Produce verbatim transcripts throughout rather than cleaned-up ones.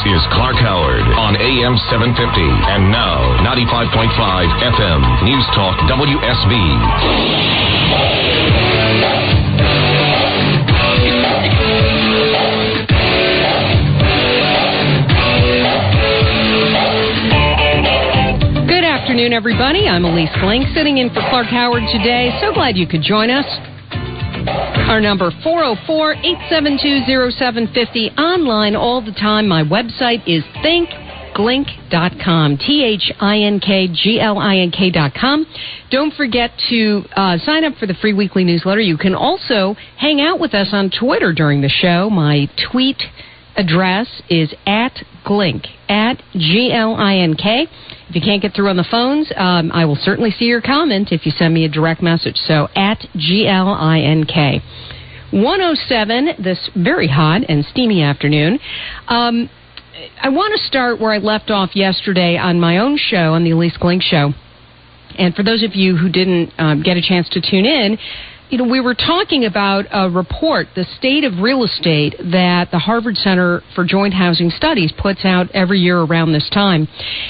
is Clark Howard on A M seven fifty. And now, ninety-five point five F M News Talk W S B. Good afternoon, everybody. I'm Elise Glink, sitting in for Clark Howard today. So glad you could join us. Our number, four oh four, eight seven two, oh seven five oh. Online all the time. My website is think glink dot com. T H I N K G L I N K dot com. Don't forget to uh, sign up for the free weekly newsletter. You can also hang out with us on Twitter during the show. My tweet address is at Glink, at G L I N K. If you can't get through on the phones, um, I will certainly see your comment if you send me a direct message. So, at G L I N K. one oh seven this very hot and steamy afternoon. Um, I want to start where I left off yesterday on my own show, on the Elise Glink Show. And for those of you who didn't um, get a chance to tune in, you know, we were talking about a report, the state of real estate, that the Harvard Center for Joint Housing Studies puts out every year around this time.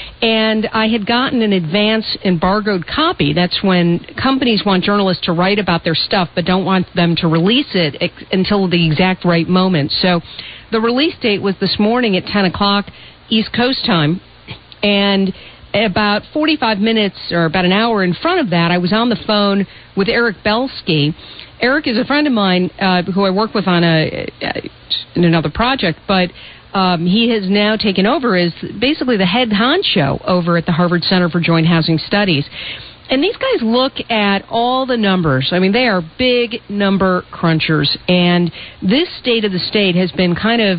And I had gotten an advance embargoed copy. That's when companies want journalists to write about their stuff but don't want them to release it ex- until the exact right moment. So the release date was this morning at ten o'clock East Coast time. And about forty-five minutes or about an hour in front of that, I was on the phone with Eric Belsky. Eric is a friend of mine uh, who I work with on a uh, in another project, but um, he has now taken over as basically the head honcho over at the Harvard Center for Joint Housing Studies. And these guys look at all the numbers. I mean, they are big number crunchers. And this state of the state has been kind of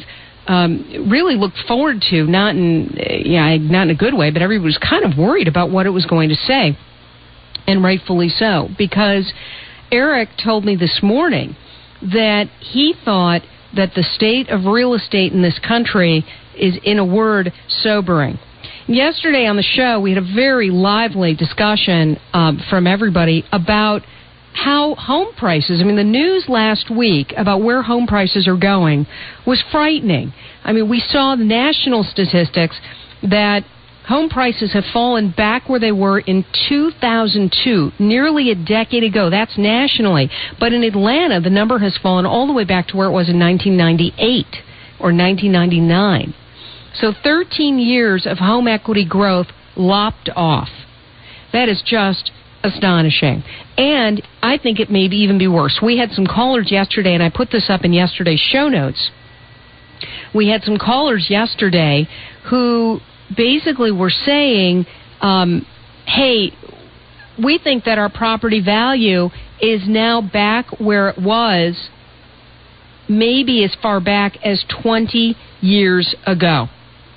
Um, really looked forward to, not in yeah, not in a good way, but everybody was kind of worried about what it was going to say, and rightfully so, because Eric told me this morning that he thought that the state of real estate in this country is, in a word, sobering. Yesterday on the show, we had a very lively discussion um, from everybody about how home prices, I mean, the news last week about where home prices are going was frightening. I mean, we saw the national statistics that home prices have fallen back where they were in two thousand two, nearly a decade ago. That's nationally. But in Atlanta, the number has fallen all the way back to where it was in nineteen ninety-eight or nineteen ninety-nine. So thirteen years of home equity growth lopped off. That is just astonishing. And I think it may even be worse. We had some callers yesterday, and I put this up in yesterday's show notes. We had some callers yesterday who basically were saying, um, hey, we think that our property value is now back where it was maybe as far back as twenty years ago.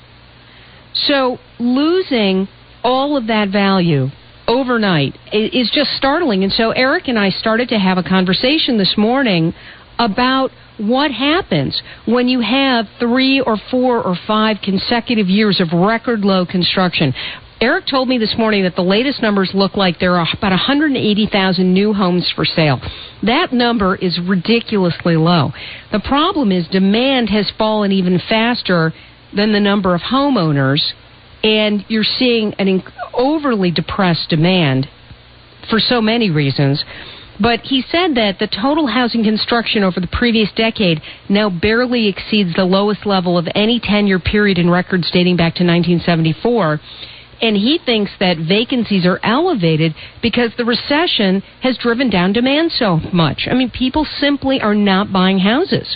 So losing all of that value overnight is just startling. And so Eric and I started to have a conversation this morning about what happens when you have three or four or five consecutive years of record low construction. Eric told me this morning that the latest numbers look like there are about one hundred eighty thousand new homes for sale. That number is ridiculously low. The problem is demand has fallen even faster than the number of homeowners, and you're seeing an overly depressed demand for so many reasons. But he said that the total housing construction over the previous decade now barely exceeds the lowest level of any ten-year period in records dating back to nineteen seventy-four. And he thinks that vacancies are elevated because the recession has driven down demand so much. I mean, people simply are not buying houses.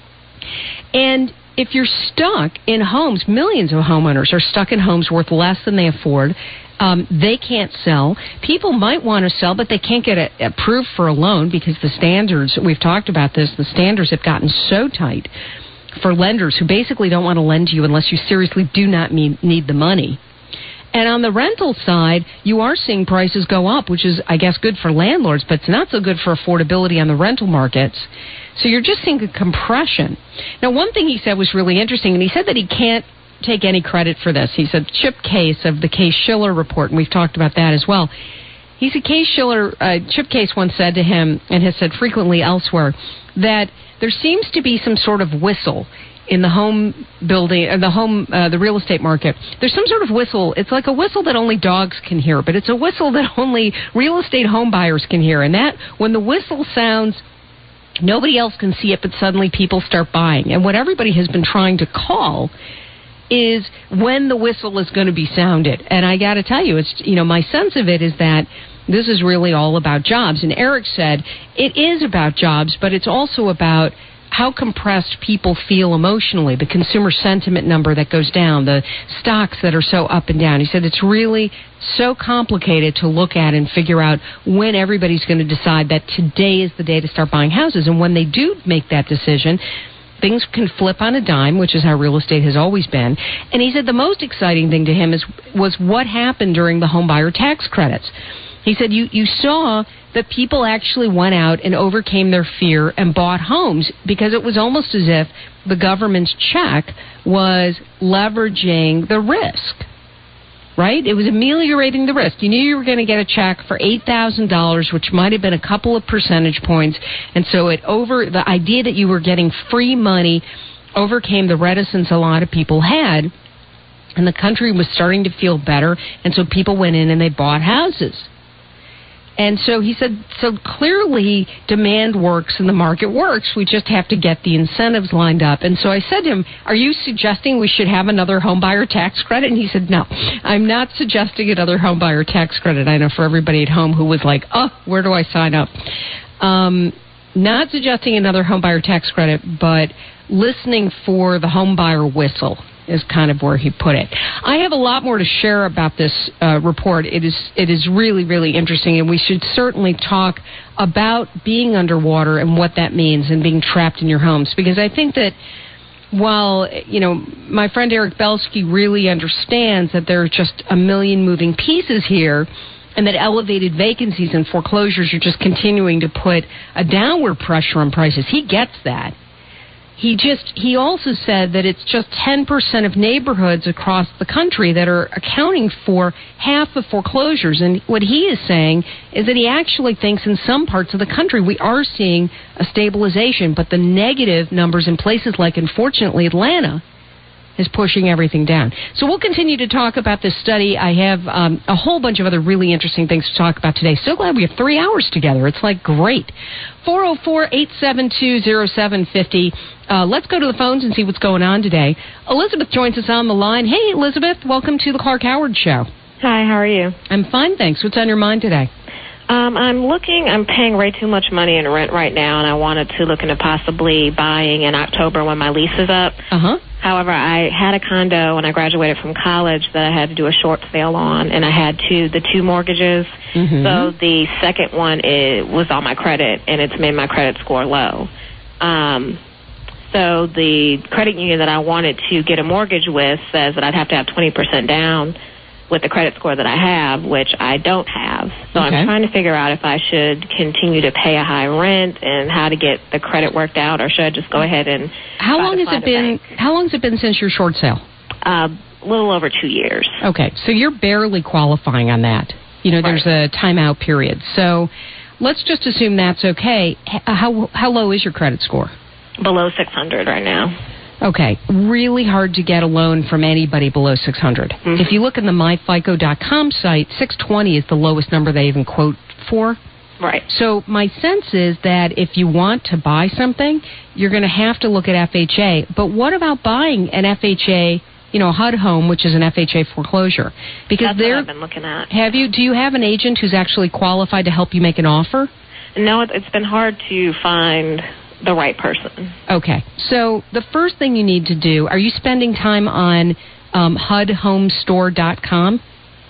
And if you're stuck in homes, millions of homeowners are stuck in homes worth less than they afford. Um, they can't sell. People might want to sell, but they can't get a, approved for a loan because the standards, we've talked about this, the standards have gotten so tight for lenders who basically don't want to lend to you unless you seriously do not need, need the money. And on the rental side, you are seeing prices go up, which is, I guess, good for landlords, but it's not so good for affordability on the rental markets. So you're just seeing a compression. Now, one thing he said was really interesting, and he said that he can't take any credit for this. He said Chip Case of the Case-Shiller report, and we've talked about that as well. He said Case-Shiller, uh, Chip Case once said to him, and has said frequently elsewhere, that there seems to be some sort of whistle in the home building, uh, the home, uh, the real estate market, there's some sort of whistle. It's like a whistle that only dogs can hear, but it's a whistle that only real estate home buyers can hear. And that, when the whistle sounds, nobody else can see it, but suddenly people start buying. And what everybody has been trying to call is when the whistle is going to be sounded. And I got to tell you, it's, you know, my sense of it is that this is really all about jobs. And Eric said it is about jobs, but it's also about how compressed people feel emotionally, the consumer sentiment number that goes down, the stocks that are so up and down. He said it's really so complicated to look at and figure out when everybody's going to decide that today is the day to start buying houses. And when they do make that decision, things can flip on a dime, which is how real estate has always been. And he said the most exciting thing to him is was what happened during the home buyer tax credits. He said you, you saw that people actually went out and overcame their fear and bought homes because it was almost as if the government's check was leveraging the risk, right? It was ameliorating the risk. You knew you were going to get a check for eight thousand dollars, which might have been a couple of percentage points, and so it over the idea that you were getting free money overcame the reticence a lot of people had, and the country was starting to feel better, and so people went in and they bought houses. And so he said, so clearly demand works and the market works. We just have to get the incentives lined up. And so I said to him, are you suggesting we should have another home buyer tax credit? And he said, no, I'm not suggesting another home buyer tax credit. I know for everybody at home who was like, oh, where do I sign up? Um, not suggesting another home buyer tax credit, but listening for the home buyer whistle is kind of where he put it. I have a lot more to share about this uh, report. It is it is really, really interesting, and we should certainly talk about being underwater and what that means and being trapped in your homes, because I think that while, you know, my friend Eric Belsky really understands that there are just a million moving pieces here, and that elevated vacancies and foreclosures are just continuing to put a downward pressure on prices. He gets that. He just, he also said that it's just ten percent of neighborhoods across the country that are accounting for half of foreclosures. And what he is saying is that he actually thinks in some parts of the country we are seeing a stabilization, but the negative numbers in places like, unfortunately, Atlanta is pushing everything down. So we'll continue to talk about this study. I have um, a whole bunch of other really interesting things to talk about today. So glad we have three hours together. It's like great. four oh four, eight seven two, oh seven five oh. Uh, let's go to the phones and see what's going on today. Elizabeth joins us on the line. Hey, Elizabeth, welcome to the Clark Howard Show. Hi, how are you? I'm fine, thanks. What's on your mind today? Um, I'm looking, I'm paying way too much money in rent right now, and I wanted to look into possibly buying in October when my lease is up. Uh-huh. However, I had a condo when I graduated from college that I had to do a short sale on, and I had two, the two mortgages. Mm-hmm. So the second one is, was on my credit, and it's made my credit score low. Um, so the credit union that I wanted to get a mortgage with says that I'd have to have twenty percent down with the credit score that I have, which I don't have. So okay. I'm trying to figure out if I should continue to pay a high rent and how to get the credit worked out, or should I just go ahead and how long has it been? Bank. How long has it been since your short sale? Uh, a little over two years. Okay, so you're barely qualifying on that. You know, there's right. a timeout period. So let's just assume that's okay. How how low is your credit score? Below six hundred right now. Okay, really hard to get a loan from anybody below six hundred. Mm-hmm. If you look in the my fico dot com site, six twenty is the lowest number they even quote for. Right. So my sense is that if you want to buy something, you're going to have to look at F H A. But what about buying an F H A, you know, H U D home, which is an F H A foreclosure? Because that's what I've been looking at. Have you? Do you have an agent who's actually qualified to help you make an offer? No, it's been hard to find the right person. Okay. So the first thing you need to do, are you spending time on um, H U D home store dot com?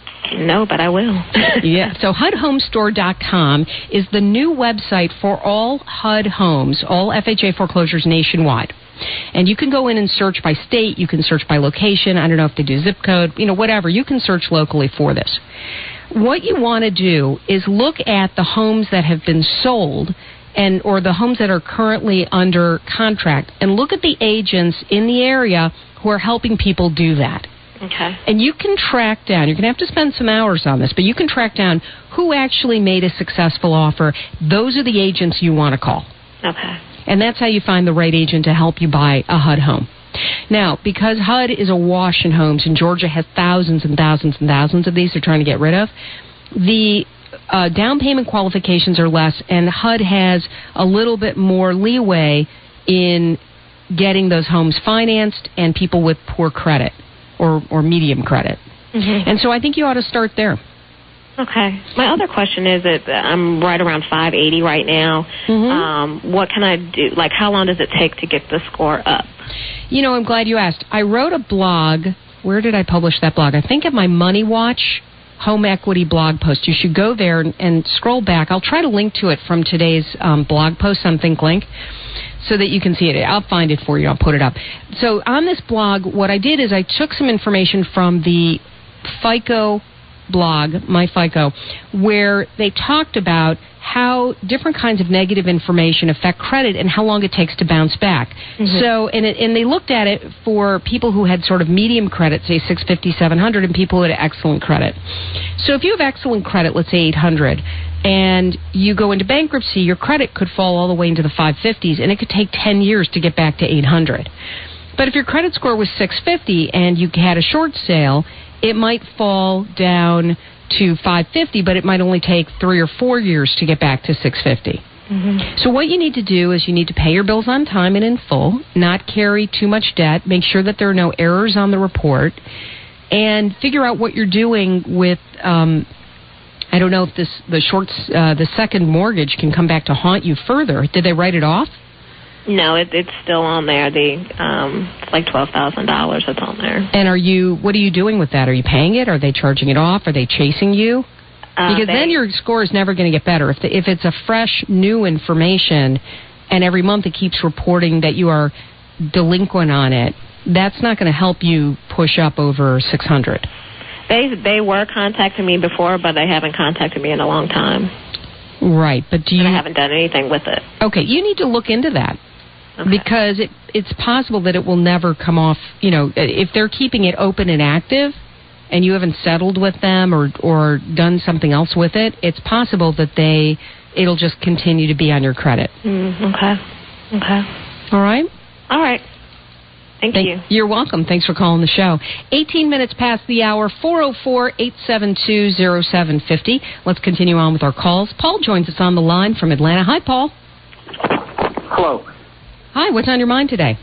No, but I will. Yeah. So H U D home store dot com is the new website for all H U D homes, all F H A foreclosures nationwide. And you can go in and search by state. You can search by location. I don't know if they do zip code, you know, whatever. You can search locally for this. What you want to do is look at the homes that have been sold and or the homes that are currently under contract, and look at the agents in the area who are helping people do that. Okay. And you can track down, you're going to have to spend some hours on this, but you can track down who actually made a successful offer. Those are the agents you want to call. Okay. And that's how you find the right agent to help you buy a H U D home. Now, because H U D is awash in homes, and Georgia has thousands and thousands and thousands of these they're trying to get rid of, the uh, down payment qualifications are less, and H U D has a little bit more leeway in getting those homes financed and people with poor credit or, or medium credit. Mm-hmm. And so I think you ought to start there. Okay. My other question is that I'm right around five eighty right now. Mm-hmm. Um, what can I do? Like, how long does it take to get the score up? You know, I'm glad you asked. I wrote a blog. Where did I publish that blog? I think at my Money Watch home equity blog post. You should go there and, and scroll back. I'll try to link to it from today's um, blog post on ThinkLink so that you can see it. I'll find it for you. I'll put it up. So on this blog, what I did is I took some information from the FICO blog, MyFICO, where they talked about how different kinds of negative information affect credit and how long it takes to bounce back. Mm-hmm. So, and, it, and they looked at it for people who had sort of medium credit, say six fifty, seven hundred, and people who had excellent credit. So if you have excellent credit, let's say eight hundred, and you go into bankruptcy, your credit could fall all the way into the five fifties, and it could take ten years to get back to eight hundred. But if your credit score was six fifty and you had a short sale, it might fall down to five fifty, but it might only take three or four years to get back to six fifty. Mm-hmm. So what you need to do is you need to pay your bills on time and in full, not carry too much debt, make sure that there are no errors on the report, and figure out what you're doing with, um, I don't know if this the short, uh, the second mortgage can come back to haunt you further. Did they write it off? No, it, it's still on there. The um, it's like twelve thousand dollars that's on there. And are you? What are you doing with that? Are you paying it? Are they charging it off? Are they chasing you? Uh, because they, then your score is never going to get better. If the, if it's a fresh, new information, and every month it keeps reporting that you are delinquent on it, that's not going to help you push up over six hundred. They they were contacting me before, but they haven't contacted me in a long time. Right, but do you? And I haven't done anything with it. Okay, you need to look into that. Okay. Because it, it's possible that it will never come off, you know, if they're keeping it open and active and you haven't settled with them or or done something else with it, it's possible that they, it'll just continue to be on your credit. Mm, okay. Okay. All right? All right. Thank, Thank you. You're welcome. Thanks for calling the show. eighteen minutes past the hour, four oh four, eight seven two, oh seven five oh. Let's continue on with our calls. Paul joins us on the line from Atlanta. Hi, Paul. Hello. Hi, what's on your mind today?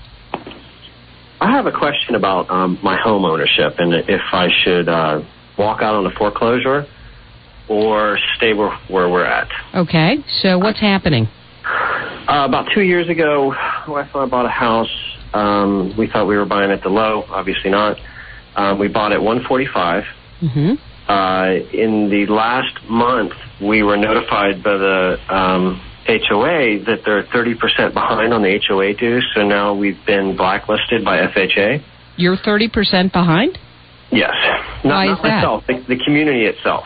I have a question about um, my home ownership and if I should uh, walk out on a foreclosure or stay where, where we're at. Okay, so what's happening? Uh, about two years ago, my wife and I bought a house. Um, we thought we were buying at the low, obviously not. Um, we bought at one forty-five. Mm-hmm. Uh, in the last month, we were notified by the um, H O A that they're thirty percent behind on the H O A dues, so now we've been blacklisted by F H A. You're thirty percent behind? Yes. Not, Why not is that? myself, the, the community itself.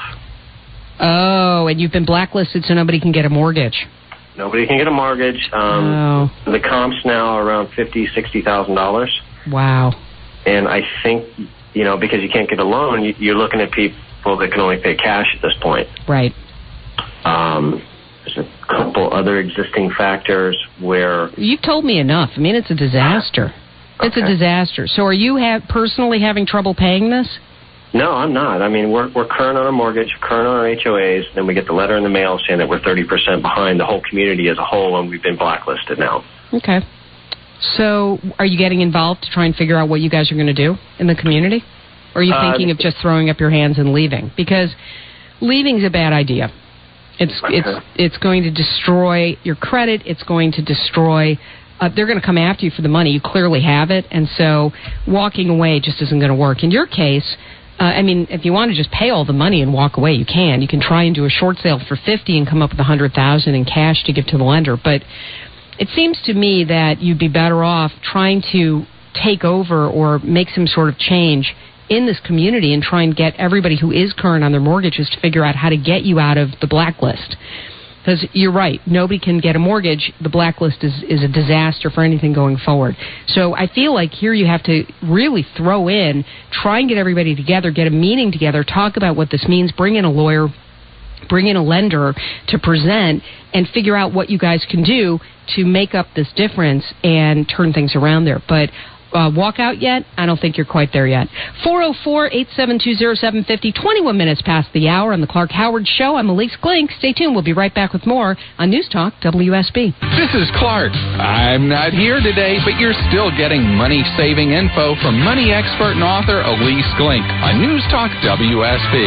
Oh, and you've been blacklisted so nobody can get a mortgage. Nobody can get a mortgage. Um, oh. The comps now are around fifty thousand dollars, sixty thousand dollars. Wow. And I think, you know, because you can't get a loan, you, you're looking at people that can only pay cash at this point. Right. Um, there's a couple other existing factors where... You've told me enough. I mean, it's a disaster. Okay. It's a disaster. So are you ha- personally having trouble paying this? No, I'm not. I mean, we're we're current on our mortgage, current on our H O As, then we get the letter in the mail saying that we're thirty percent behind the whole community as a whole, and we've been blacklisted now. Okay. So are you getting involved to try and figure out what you guys are going to do in the community? Or are you uh, thinking of just throwing up your hands and leaving? Because leaving's a bad idea. It's okay. it's it's going to destroy your credit. It's going to destroy... Uh, they're going to come after you for the money. You clearly have it, and so walking away just isn't going to work. In your case... Uh, I mean, if you want to just pay all the money and walk away, you can. You can try and do a short sale for fifty and come up with a hundred thousand in cash to give to the lender. But it seems to me that you'd be better off trying to take over or make some sort of change in this community and try and get everybody who is current on their mortgages to figure out how to get you out of the blacklist. Because you're right, nobody can get a mortgage. The blacklist is, is a disaster for anything going forward. So I feel like here you have to really throw in, try and get everybody together, get a meeting together, talk about what this means, bring in a lawyer, bring in a lender to present, and figure out what you guys can do to make up this difference and turn things around there. But uh, walk out yet, I don't think you're quite there yet. four oh four, eight seven two, oh seven five oh, twenty-one minutes past the hour on the Clark Howard Show. I'm Elise Glink. Stay tuned. We'll be right back with more on News Talk W S B. This is Clark. I'm not here today, but you're still getting money-saving info from money expert and author Elise Glink on News Talk W S B.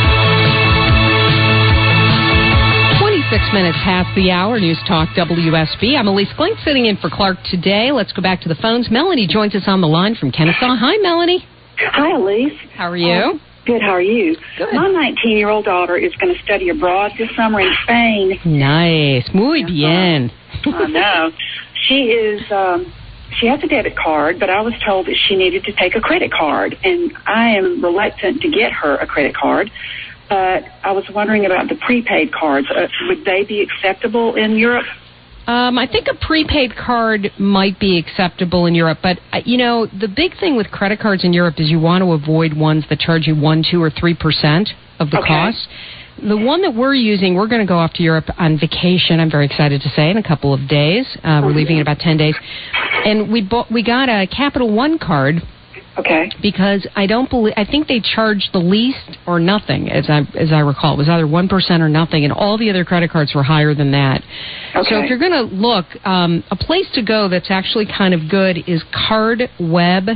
Six minutes past the hour, News Talk W S B. I'm Elise Glink sitting in for Clark today. Let's go back to the phones. Melanie joins us on the line from Kennesaw. Hi, Melanie. Hi, Elise. How are you? Uh, good. How are you? Good. My nineteen-year-old daughter is going to study abroad this summer in Spain. Nice. Muy bien. I know. She is... Um, She has a debit card, but I was told that she needed to take a credit card, and I am reluctant to get her a credit card. But I was wondering about the prepaid cards. Uh, would they be acceptable in Europe? Um, I think a prepaid card might be acceptable in Europe, but, uh, you know, the big thing with credit cards in Europe is you want to avoid ones that charge you one, two, or three percent of the okay. cost. The one that we're using, we're going to go off to Europe on vacation, I'm very excited to say, in a couple of days. Uh, we're leaving in about ten days. And we bought, we got a Capital One card. Okay. Because I don't believe, I think they charged the least or nothing, as I as I recall. It was either one percent or nothing, and all the other credit cards were higher than that. Okay. So if you're going to look, um, a place to go that's actually kind of good is card web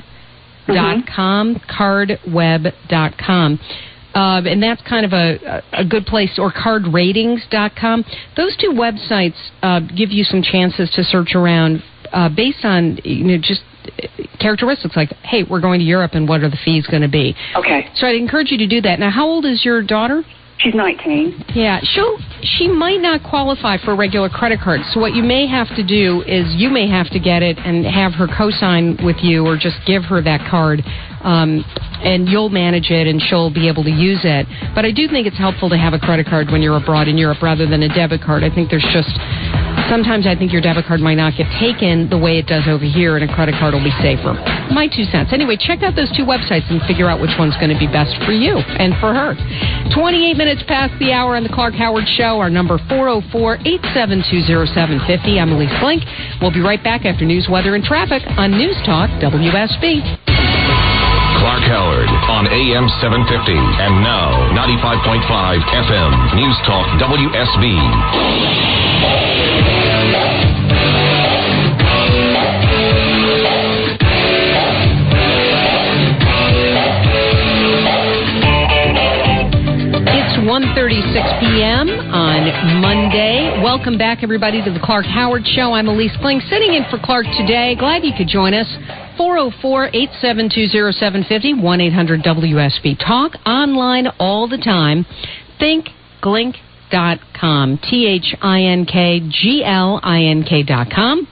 dot com, mm-hmm. card web dot com. Uh, and that's kind of a, a good place, or card ratings dot com. Those two websites uh, give you some chances to search around uh, based on, you know, just characteristics like, hey, we're going to Europe, and what are the fees going to be? Okay. So I'd encourage you to do that. Now, how old is your daughter? She's nineteen. Yeah, she'll, she might not qualify for a regular credit card. So what you may have to do is you may have to get it and have her co-sign with you, or just give her that card, um, and you'll manage it, and she'll be able to use it. But I do think it's helpful to have a credit card when you're abroad in Europe rather than a debit card. I think there's just... Sometimes I think your debit card might not get taken the way it does over here, and a credit card will be safer. My two cents. Anyway, check out those two websites and figure out which one's going to be best for you and for her. twenty-eight minutes past the hour on the Clark Howard Show. Our number four oh four, eight seven two, oh seven five oh. I'm Elise Glink. We'll be right back after news, weather, and traffic on News Talk W S B. Clark Howard on A M seven fifty and now ninety-five point five F M News Talk W S B. one thirty-six p.m. on Monday. Welcome back, everybody, to the Clark Howard Show. I'm Elise Glink, sitting in for Clark today. Glad you could join us. four oh four, eight seven two, oh seven five oh, one eight hundred W S B. Talk online all the time. think glink dot com. T H I N K G L I N K dot com.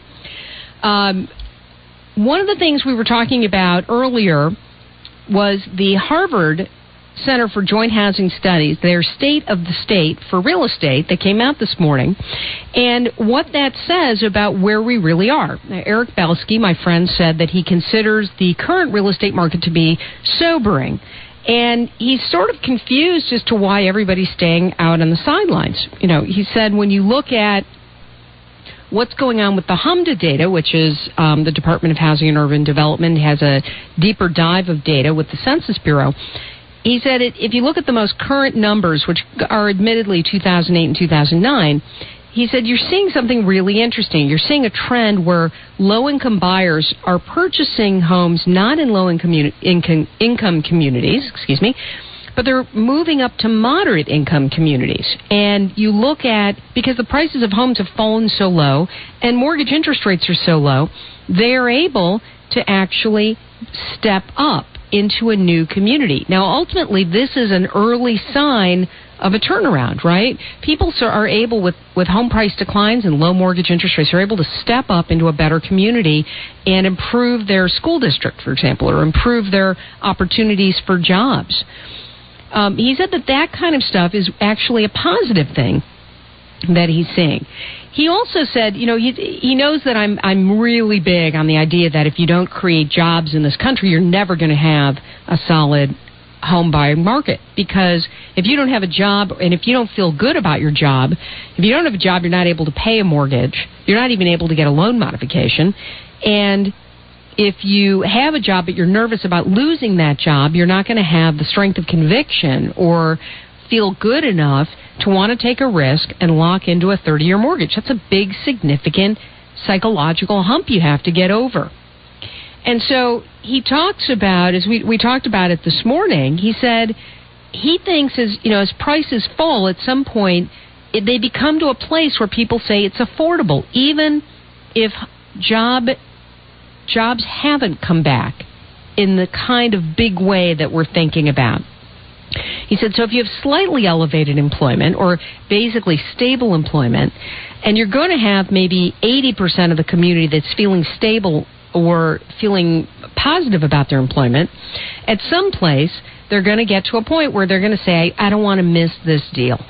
Um, one of the things we were talking about earlier was the Harvard Center for Joint Housing Studies, their State of the State for Real Estate that came out this morning, and what that says about where we really are. Now, Eric Belsky, my friend, said that he considers the current real estate market to be sobering, and he's sort of confused as to why everybody's staying out on the sidelines. You know, he said when you look at what's going on with the HMDA data, which is um, the Department of Housing and Urban Development, has a deeper dive of data with the Census Bureau. He said it, if you look at the most current numbers, which are admittedly two thousand eight and two thousand nine, he said you're seeing something really interesting. You're seeing a trend where low-income buyers are purchasing homes not in low-income income, income communities, excuse me, but they're moving up to moderate-income communities. And you look at, because the prices of homes have fallen so low and mortgage interest rates are so low, they are able to actually step up into a new community. Now, ultimately, this is an early sign of a turnaround, right? People are able, with, with home price declines and low mortgage interest rates, are able to step up into a better community and improve their school district, for example, or improve their opportunities for jobs. Um, he said that that kind of stuff is actually a positive thing that he's seeing. He also said, you know, he he knows that I'm I'm really big on the idea that if you don't create jobs in this country, you're never going to have a solid home buying market. Because if you don't have a job, and if you don't feel good about your job, if you don't have a job, you're not able to pay a mortgage, you're not even able to get a loan modification, and if you have a job but you're nervous about losing that job, you're not going to have the strength of conviction or feel good enough to want to take a risk and lock into a thirty-year mortgage. That's a big, significant psychological hump you have to get over. And so he talks about, as we, we talked about it this morning, he said he thinks as, you know, as prices fall at some point, it, they become to a place where people say it's affordable, even if job jobs haven't come back in the kind of big way that we're thinking about. He said, so if you have slightly elevated employment or basically stable employment, and you're going to have maybe eighty percent of the community that's feeling stable or feeling positive about their employment, at some place they're going to get to a point where they're going to say, I don't want to miss this deal.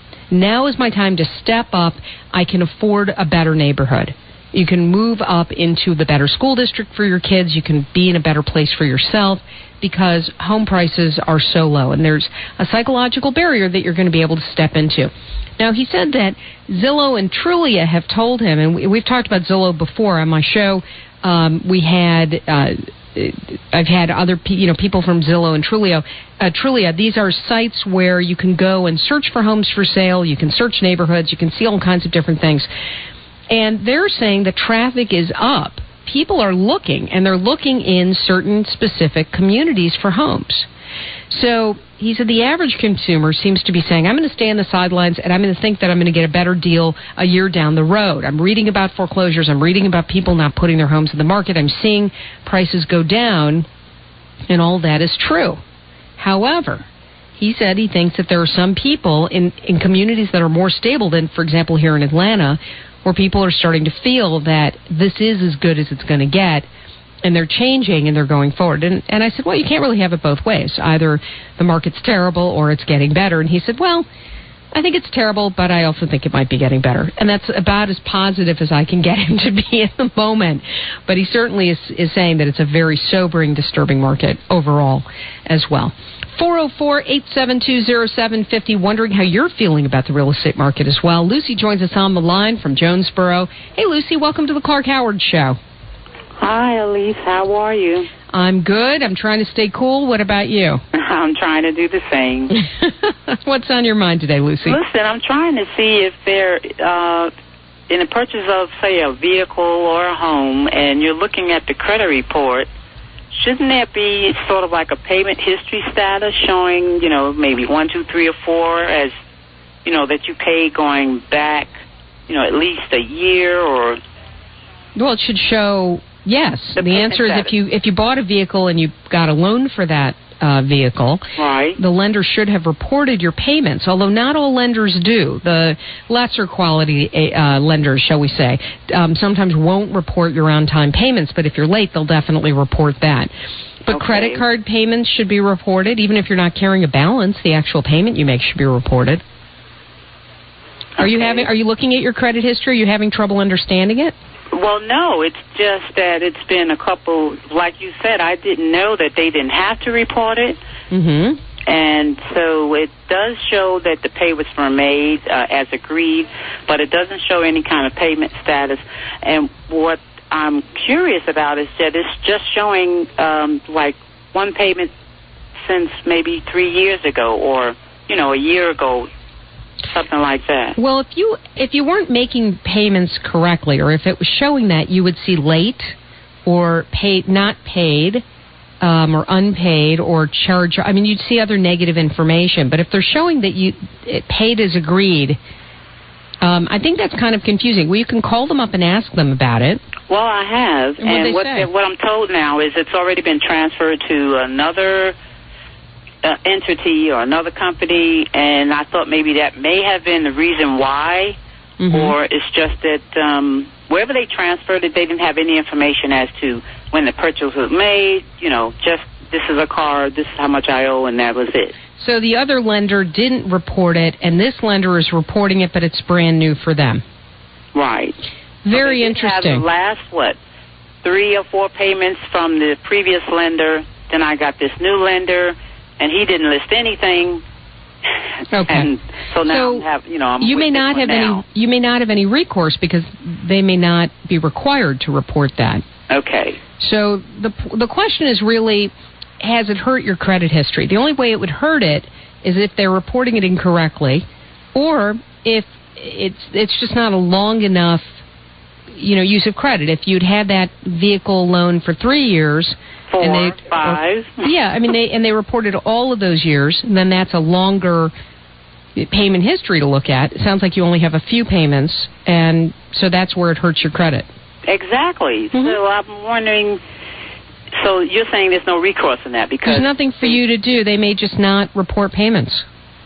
Now is my time to step up. I can afford a better neighborhood. You can move up into the better school district for your kids. You can be in a better place for yourself because home prices are so low. And there's a psychological barrier that you're going to be able to step into. Now, he said that Zillow and Trulia have told him, and we, we've talked about Zillow before on my show. Um, we had, uh, I've had other, you know, people from Zillow and Trulia. Uh, Trulia, these are sites where you can go and search for homes for sale. You can search neighborhoods. You can see all kinds of different things. And they're saying the traffic is up. People are looking, and they're looking in certain specific communities for homes. So he said the average consumer seems to be saying, I'm going to stay on the sidelines, and I'm going to think that I'm going to get a better deal a year down the road. I'm reading about foreclosures. I'm reading about people not putting their homes in the market. I'm seeing prices go down, and all that is true. However, he said he thinks that there are some people in, in communities that are more stable than, for example, here in Atlanta, where people are starting to feel that this is as good as it's going to get, and they're changing and they're going forward. And, and I said, well, you can't really have it both ways. Either the market's terrible or it's getting better. And he said, well, I think it's terrible, but I also think it might be getting better. And that's about as positive as I can get him to be at the moment. But he certainly is, is saying that it's a very sobering, disturbing market overall as well. four oh four, eight seven two, oh seven five oh, wondering how you're feeling about the real estate market as well. Lucy joins us on the line from Jonesboro. Hey, Lucy, welcome to the Clark Howard Show. Hi, Elise. How are you? I'm good. I'm trying to stay cool. What about you? I'm trying to do the same. What's on your mind today, Lucy? Listen, I'm trying to see if they're uh, in the purchase of, say, a vehicle or a home, and you're looking at the credit report. Shouldn't there be sort of like a payment history status showing, you know, maybe one, two, three, or four as, you know, that you paid going back, you know, at least a year or... Well, it should show, yes. The, the answer status. is if you if you bought a vehicle and you got a loan for that uh, vehicle, right, the lender should have reported your payments, although not all lenders do. The lesser quality uh, lenders, shall we say, um, sometimes won't report your on-time payments, but if you're late, they'll definitely report that. But okay. Credit card payments should be reported. Even if you're not carrying a balance, the actual payment you make should be reported. Are okay. you having? Are you looking at your credit history? Are you having trouble understanding it? Well, no, it's just that it's been a couple, like you said, I didn't know that they didn't have to report it. Mm-hmm. And so it does show that the payments were made uh, as agreed, but it doesn't show any kind of payment status. And what I'm curious about is that it's just showing um, like one payment since maybe three years ago or, you know, a year ago. Something like that. Well, if you if you weren't making payments correctly, or if it was showing that, you would see late or paid, not paid, um, or unpaid, or charge. I mean, you'd see other negative information. But if they're showing that you it paid as agreed, um, I think that's kind of confusing. Well, you can call them up and ask them about it. Well, I have, and, and what, what I'm told now is it's already been transferred to another Uh, entity or another company, and I thought maybe that may have been the reason why, mm-hmm. or it's just that um, wherever they transferred it, they didn't have any information as to when the purchase was made, you know, just this is a car, this is how much I owe, and that was it. So the other lender didn't report it, and this lender is reporting it, but it's brand new for them. Right. Very so interesting. Have the last, what, three or four payments from the previous lender, then I got this new lender, and he didn't list anything. Okay. And so now so I'm have, you know, I'm you may not have now. any. You may not have any recourse because they may not be required to report that. Okay. So the the question is really, has it hurt your credit history? The only way it would hurt it is if they're reporting it incorrectly, or if it's it's just not a long enough, you know, use of credit. If you'd had that vehicle loan for three years, four, and they, five, or, yeah, I mean, they and they reported all of those years, and then that's a longer payment history to look at. It sounds like you only have a few payments, and so that's where it hurts your credit. Exactly. Mm-hmm. So I'm wondering. So you're saying there's no recourse in that because there's nothing for you to do. They may just not report payments.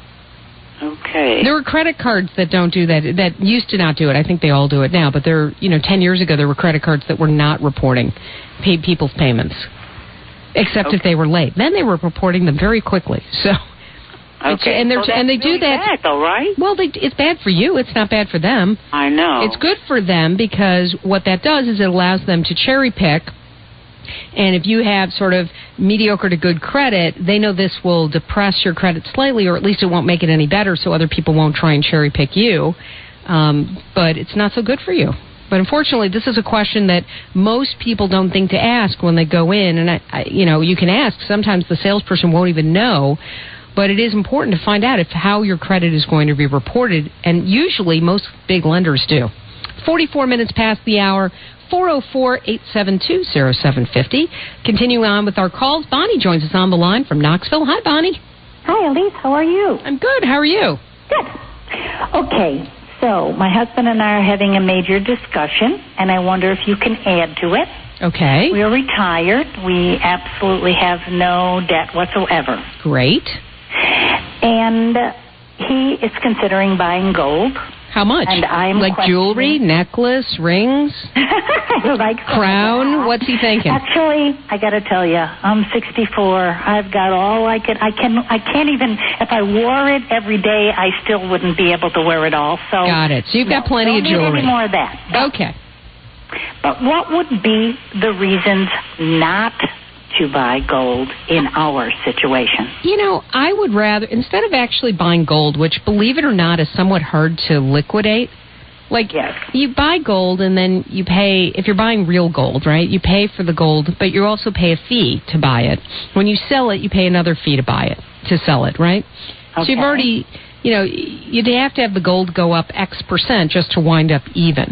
Okay. There were credit cards that don't do that, that used to not do it. I think they all do it now, but there, you know, ten years ago there were credit cards that were not reporting paid people's payments, except okay. if they were late. Then they were reporting them very quickly. So, okay. and, they're, so and they really do that. Bad, though, right? Well, they, it's bad for you. It's not bad for them. I know. It's good for them because what that does is it allows them to cherry pick. And if you have sort of mediocre to good credit, they know this will depress your credit slightly, or at least it won't make it any better, so other people won't try and cherry pick you. Um, but it's not so good for you. But unfortunately, this is a question that most people don't think to ask when they go in. And, I, I, you know, you can ask. Sometimes the salesperson won't even know. But it is important to find out if how your credit is going to be reported. And usually, most big lenders do. forty-four minutes past the hour. four oh four, eight seven two, oh seven five oh. Continuing on with our calls, Bonnie joins us on the line from Knoxville. Hi, Bonnie. Hi, Elise. How are you? I'm good. How are you? Good. Okay, so my husband and I are having a major discussion, and I wonder if you can add to it. Okay. We're retired. We absolutely have no debt whatsoever. Great. And he is considering buying gold. How much? And I'm like jewelry, necklace, rings, like crown. What's he thinking? Actually, I got to tell you, I'm sixty-four. I've got all I can. I can. I can't even. If I wore it every day, I still wouldn't be able to wear it all. So got it. So you've no, got plenty don't of jewelry. Need any more of that. But, okay. But what would be the reasons not to buy gold in our situation? You know, I would rather, instead of actually buying gold, which, believe it or not, is somewhat hard to liquidate, like, yes. you buy gold and then you pay, if you're buying real gold, right, you pay for the gold, but you also pay a fee to buy it. When you sell it, you pay another fee to buy it, to sell it, right? Okay. So you've already, you know, you'd have to have the gold go up X percent just to wind up even.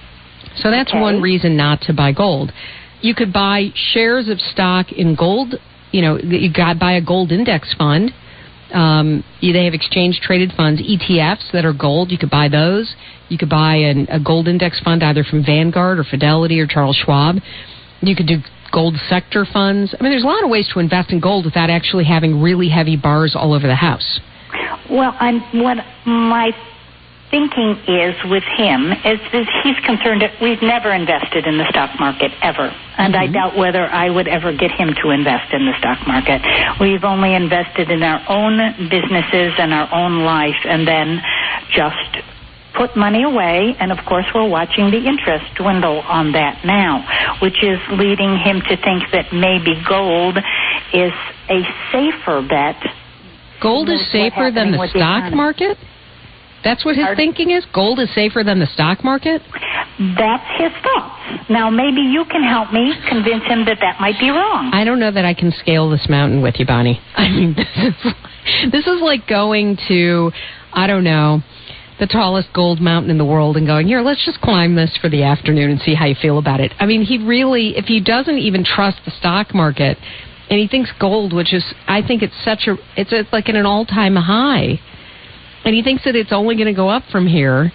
So that's okay. one reason not to buy gold. You could buy shares of stock in gold. You know, you got buy a gold index fund. Um, they have exchange-traded funds, E T Fs that are gold. You could buy those. You could buy an, a gold index fund either from Vanguard or Fidelity or Charles Schwab. You could do gold sector funds. I mean, there's a lot of ways to invest in gold without actually having really heavy bars all over the house. Well, I'm, what my thinking is with him is, is he's concerned that we've never invested in the stock market ever, and mm-hmm. I doubt whether I would ever get him to invest in the stock market. We've only invested in our own businesses and our own life, and then just put money away, and of course we're watching the interest dwindle on that now, which is leading him to think that maybe gold is a safer bet. Gold is safer than the stock market? That's what his Pardon? thinking is? Gold is safer than the stock market? That's his thoughts. Now, maybe you can help me convince him that that might be wrong. I don't know that I can scale this mountain with you, Bonnie. I mean, this is, this is like going to, I don't know, the tallest gold mountain in the world and going, here, let's just climb this for the afternoon and see how you feel about it. I mean, he really, if he doesn't even trust the stock market, and he thinks gold, which is, I think it's such a, it's a, like at an all-time high, and he thinks that it's only going to go up from here.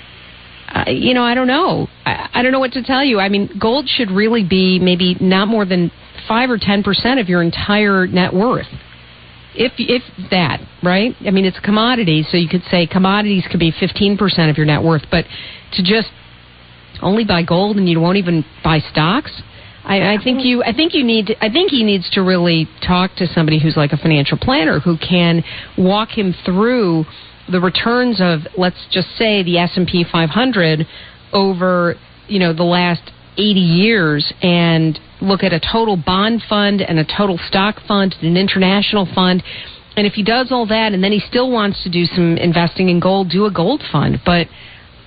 Uh, you know, I don't know. I, I don't know what to tell you. I mean, gold should really be maybe not more than five or ten percent of your entire net worth, if if that, right? I mean, it's a commodity, so you could say commodities could be fifteen percent of your net worth, but to just only buy gold and you won't even buy stocks, I, I think you. I think you need. To, I think he needs to really talk to somebody who's like a financial planner who can walk him through the returns of, let's just say, the S and P five hundred over, you know, the last eighty years, and look at a total bond fund and a total stock fund and an international fund. And if he does all that and then he still wants to do some investing in gold, do a gold fund. But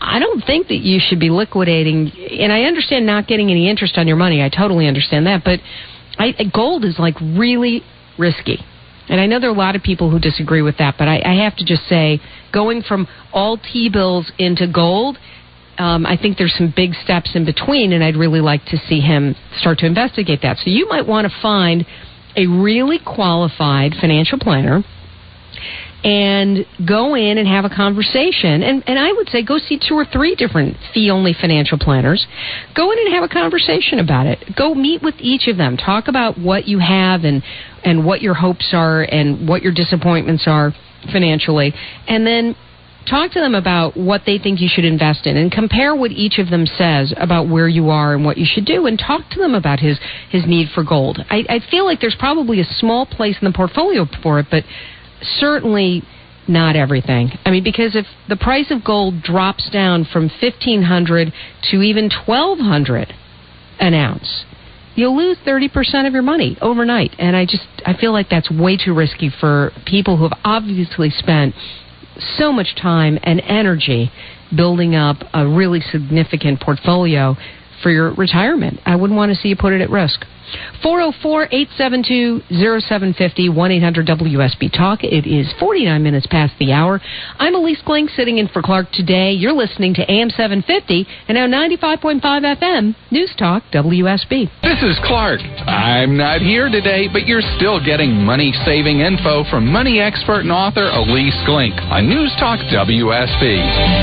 I don't think that you should be liquidating, and I understand not getting any interest on your money. I totally understand that, but I, gold is like really risky. And I know there are a lot of people who disagree with that, but I, I have to just say, going from all T-bills into gold, um, I think there's some big steps in between, and I'd really like to see him start to investigate that. So you might want to find a really qualified financial planner and go in and have a conversation. And, and I would say go see two or three different fee-only financial planners. Go in and have a conversation about it. Go meet with each of them. Talk about what you have and, and what your hopes are and what your disappointments are financially. And then talk to them about what they think you should invest in and compare what each of them says about where you are and what you should do, and talk to them about his, his need for gold. I, I feel like there's probably a small place in the portfolio for it, but certainly not everything. I mean, because if the price of gold drops down from fifteen hundred dollars to even twelve hundred dollars an ounce, you'll lose thirty percent of your money overnight. And I just, I feel like that's way too risky for people who have obviously spent so much time and energy building up a really significant portfolio for your retirement. I wouldn't want to see you put it at risk. four oh four, eight seven two, oh seven five oh, one eight hundred W S B Talk. It is forty-nine minutes past the hour. I'm Elise Klink sitting in for Clark today. You're listening to A M seven fifty and now ninety-five point five F M, News Talk W S B. This is Clark. I'm not here today, but you're still getting money-saving info from money expert and author Elise Klink on News Talk W S B.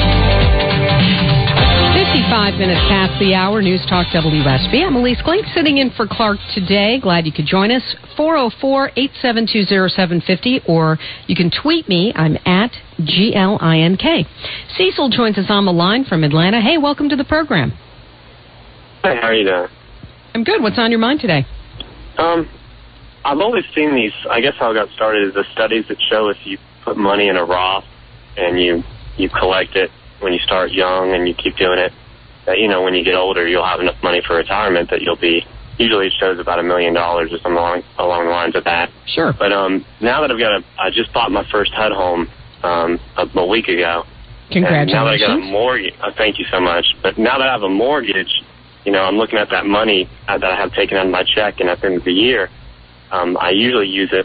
fifty-five minutes past the hour, News Talk W S B. I'm Elise Klink sitting in for Clark today. Glad you could join us. four oh four, eight seven two, oh seven five oh, or you can tweet me. I'm at G L I N K. Cecil joins us on the line from Atlanta. Hey, welcome to the program. Hey, how are you doing? I'm good. What's on your mind today? Um, I've always seen these, I guess how I got started is the studies that show if you put money in a Roth and you, you collect it when you start young and you keep doing it, that, you know, when you get older, you'll have enough money for retirement that you'll be, usually it shows about a million dollars or something along, along the lines of that. Sure. But um, now that I've got a, I just bought my first H U D home um, a, a week ago. Congratulations. And now that I got a mortgage, uh, thank you so much. But now that I have a mortgage, you know, I'm looking at that money uh, that I have taken out of my check, and at the end of the year, um, I usually use it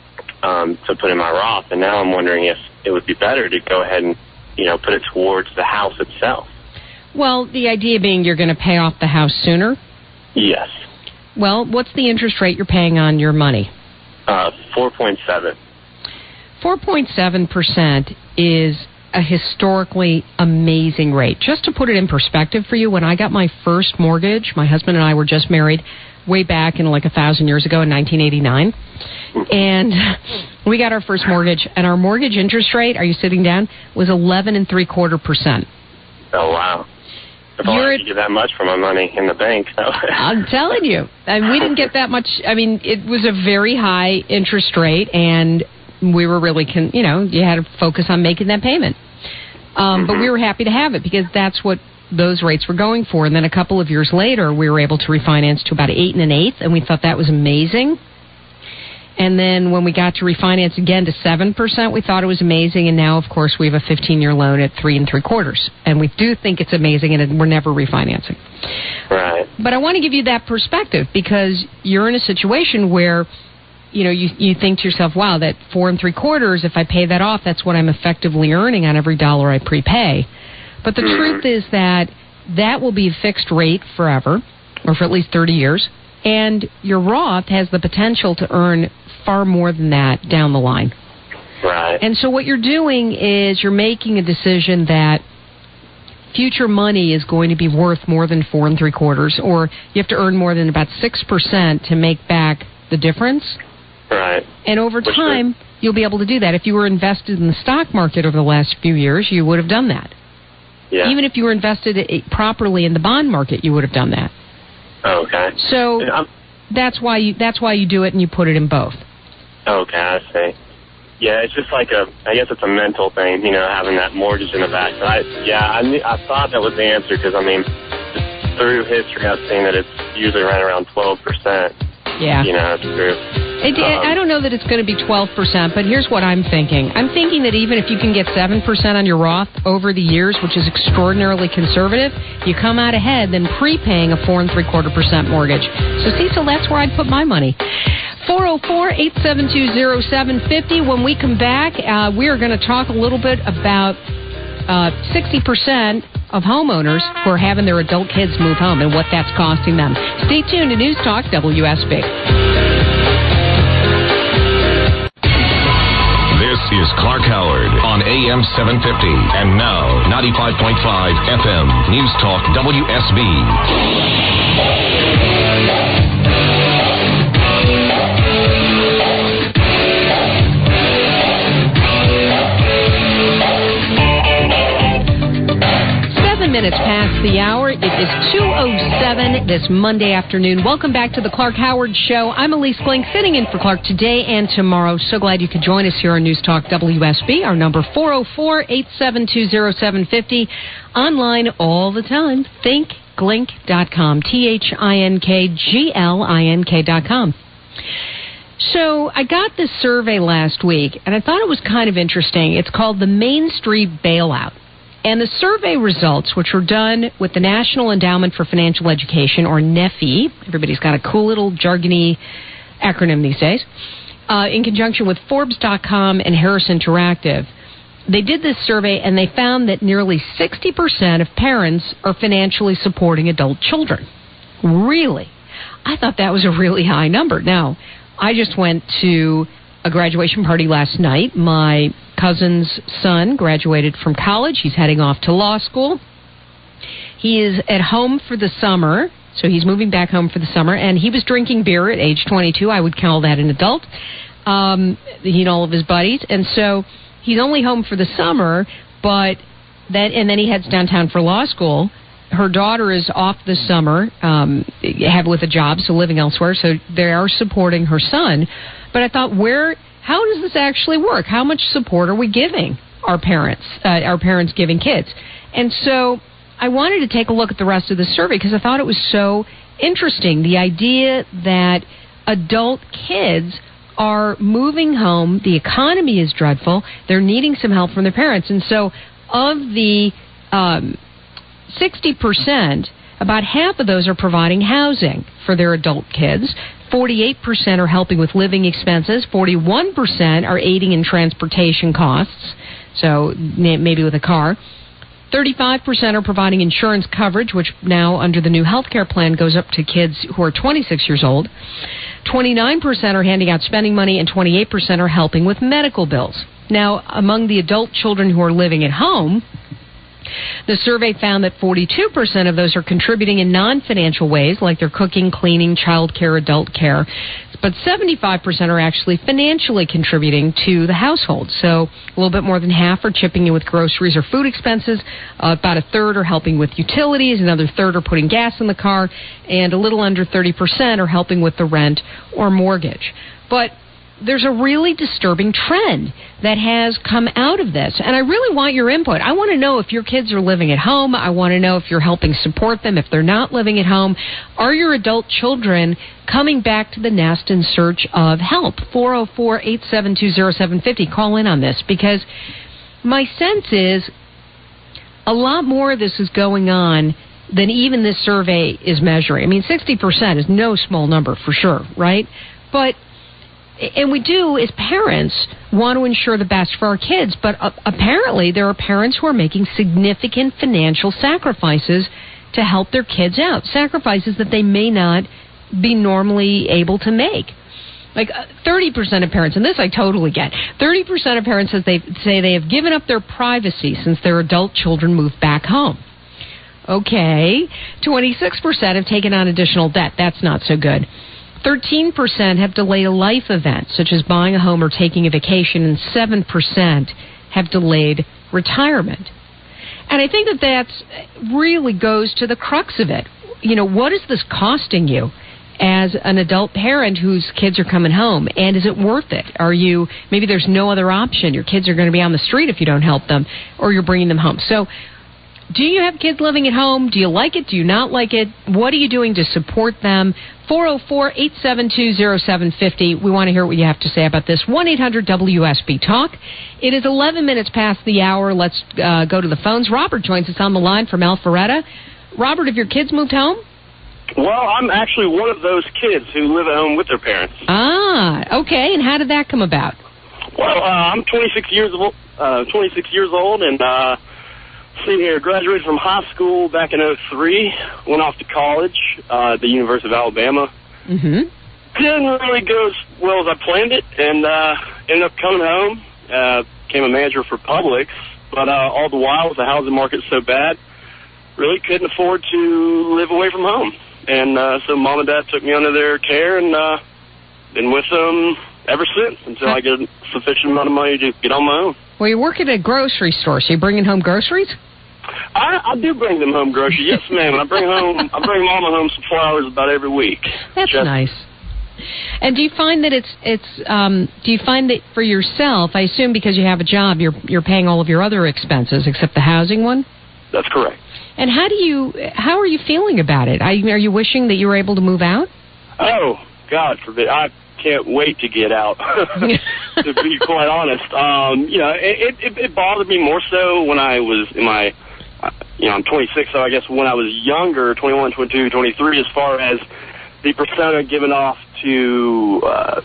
um, to put in my Roth. And now I'm wondering if it would be better to go ahead and, you know, put it towards the house itself. Well, the idea being you're going to pay off the house sooner? Yes. Well, what's the interest rate you're paying on your money? Uh, four point seven. four point seven percent is a historically amazing rate. Just to put it in perspective for you, when I got my first mortgage, my husband and I were just married way back in like a thousand years ago in nineteen eighty-nine. And we got our first mortgage, and our mortgage interest rate, are you sitting down, was eleven and three quarter percent. Oh, wow. If I could get that much for my money in the bank. I'm telling you. And we didn't get that much. I mean, it was a very high interest rate, and we were really, con- you know, you had to focus on making that payment. Um, mm-hmm. But we were happy to have it because that's what those rates were going for. And then a couple of years later, we were able to refinance to about eight and an eighth, and we thought that was amazing. And then when we got to refinance again to seven percent, we thought it was amazing. And now, of course, we have a fifteen-year loan at three and three quarters. And we do think it's amazing, and we're never refinancing. Right. But I want to give you that perspective because you're in a situation where, you know, you, you think to yourself, wow, that four and three quarters, if I pay that off, that's what I'm effectively earning on every dollar I prepay. But the mm-hmm. truth is that that will be a fixed rate forever, or for at least thirty years. And your Roth has the potential to earn far more than that down the line. Right. And so what you're doing is you're making a decision that future money is going to be worth more than four and three quarters, or you have to earn more than about six percent to make back the difference. Right. And over Which time, the... you'll be able to do that. If you were invested in the stock market over the last few years, you would have done that. Yeah. Even if you were invested properly in the bond market, you would have done that. Okay. So that's why you that's why you do it, and you put it in both. Okay, I see. Yeah, it's just like a, I guess it's a mental thing, you know, having that mortgage in the back. So I, yeah, I, I thought that was the answer because, I mean, just through history, I've seen that it's usually right around twelve percent. Yeah. You know, through It, um, I don't know that it's going to be twelve percent, but here's what I'm thinking. I'm thinking that even if you can get seven percent on your Roth over the years, which is extraordinarily conservative, you come out ahead than prepaying a four and three quarter percent mortgage. So, Cecil, that's where I'd put my money. four oh four, eight seven two, oh seven five oh. When we come back, uh, we are going to talk a little bit about uh, sixty percent of homeowners who are having their adult kids move home and what that's costing them. Stay tuned to News Talk W S B. This is Clark Howard on A M seven fifty and now ninety-five point five F M News Talk W S B. Minutes past the hour. It is two oh seven this Monday afternoon. Welcome back to the Clark Howard Show. I'm Elise Glink, sitting in for Clark today and tomorrow. So glad you could join us here on News Talk W S B. Our number four oh four, eight seven two, oh seven five oh. Online all the time. think glink dot com. T H I N K G L I N K dot com. So I got this survey last week, and I thought it was kind of interesting. It's called the Main Street Bailout. And the survey results, which were done with the National Endowment for Financial Education, or N E F I, everybody's got a cool little jargony acronym these days, uh, in conjunction with Forbes dot com and Harris Interactive. They did this survey, and they found that nearly sixty percent of parents are financially supporting adult children. Really? I thought that was a really high number. Now, I just went to a graduation party last night. My cousin's son graduated from college. He's heading off to law school. He is at home for the summer, so he's moving back home for the summer, and he was drinking beer at age twenty-two. I would call that an adult. Um, he and all of his buddies, and so he's only home for the summer, but then and then he heads downtown for law school. Her daughter is off this summer, um, have with a job, so living elsewhere, so they are supporting her son. But I thought, where, how does this actually work? How much support are we giving our parents, uh, our parents giving kids? And so I wanted to take a look at the rest of the survey because I thought it was so interesting. The idea that adult kids are moving home, the economy is dreadful, they're needing some help from their parents. And so of the um, sixty percent, about half of those are providing housing for their adult kids. forty-eight percent are helping with living expenses. forty-one percent are aiding in transportation costs, so maybe with a car. thirty-five percent are providing insurance coverage, which now under the new health care plan goes up to kids who are twenty-six years old. twenty-nine percent are handing out spending money, and twenty-eight percent are helping with medical bills. Now, among the adult children who are living at home, the survey found that forty-two percent of those are contributing in non-financial ways, like they're cooking, cleaning, child care, adult care. But seventy-five percent are actually financially contributing to the household. So a little bit more than half are chipping in with groceries or food expenses. Uh, about a third are helping with utilities. Another third are putting gas in the car. And a little under thirty percent are helping with the rent or mortgage. But there's a really disturbing trend that has come out of this. And I really want your input. I want to know if your kids are living at home. I want to know if you're helping support them. If they're not living at home, are your adult children coming back to the nest in search of help? four oh four, eight seven two, oh seven five oh. Call in on this, because my sense is a lot more of this is going on than even this survey is measuring. I mean, sixty percent is no small number for sure, right? But and we do, as parents, want to ensure the best for our kids, but uh, apparently there are parents who are making significant financial sacrifices to help their kids out, sacrifices that they may not be normally able to make. Like uh, thirty percent of parents, and this I totally get, thirty percent of parents says they say they have given up their privacy since their adult children moved back home. Okay, twenty-six percent have taken on additional debt. That's not so good. thirteen percent have delayed a life event, such as buying a home or taking a vacation, and seven percent have delayed retirement. And I think that that really goes to the crux of it. You know, what is this costing you as an adult parent whose kids are coming home? And is it worth it? Are you, maybe there's no other option. Your kids are going to be on the street if you don't help them, or you're bringing them home. So do you have kids living at home? Do you like it? Do you not like it? What are you doing to support them? four oh four, eight seven two, oh seven five oh. We want to hear what you have to say about this. one eight hundred W S B Talk. It is eleven minutes past the hour. Let's uh, go to the phones. Robert joins us on the line from Alpharetta. Robert, have your kids moved home? Well, I'm actually one of those kids who live at home with their parents. Ah, okay. And how did that come about? Well, uh, I'm twenty-six years old, uh, twenty-six years old, and uh, sitting here, graduated from high school back in oh three, went off to college uh, at the University of Alabama. Mm-hmm. Didn't really go as well as I planned it, and uh, ended up coming home, uh, became a manager for Publix, but uh, all the while with the housing market so bad, really couldn't afford to live away from home. And uh, so mom and dad took me under their care, and uh, been with them ever since until I get a sufficient amount of money to get on my own. Well, you work at a grocery store, so you're bringing home groceries? I, I do bring them home groceries, yes, ma'am. I bring home, I bring Mama home some flowers about every week. That's Just, nice. And do you find that it's it's um, do you find that for yourself? I assume because you have a job, you're you're paying all of your other expenses except the housing one. That's correct. And how do you how are you feeling about it? Are you, are you wishing that you were able to move out? Oh, God forbid! I can't wait to get out. To be quite honest, um, you know, it, it it bothered me more so when I was in my, uh, you know, I'm twenty-six, so I guess when I was younger, twenty-one, twenty-two, twenty-three, as far as the persona given off to uh,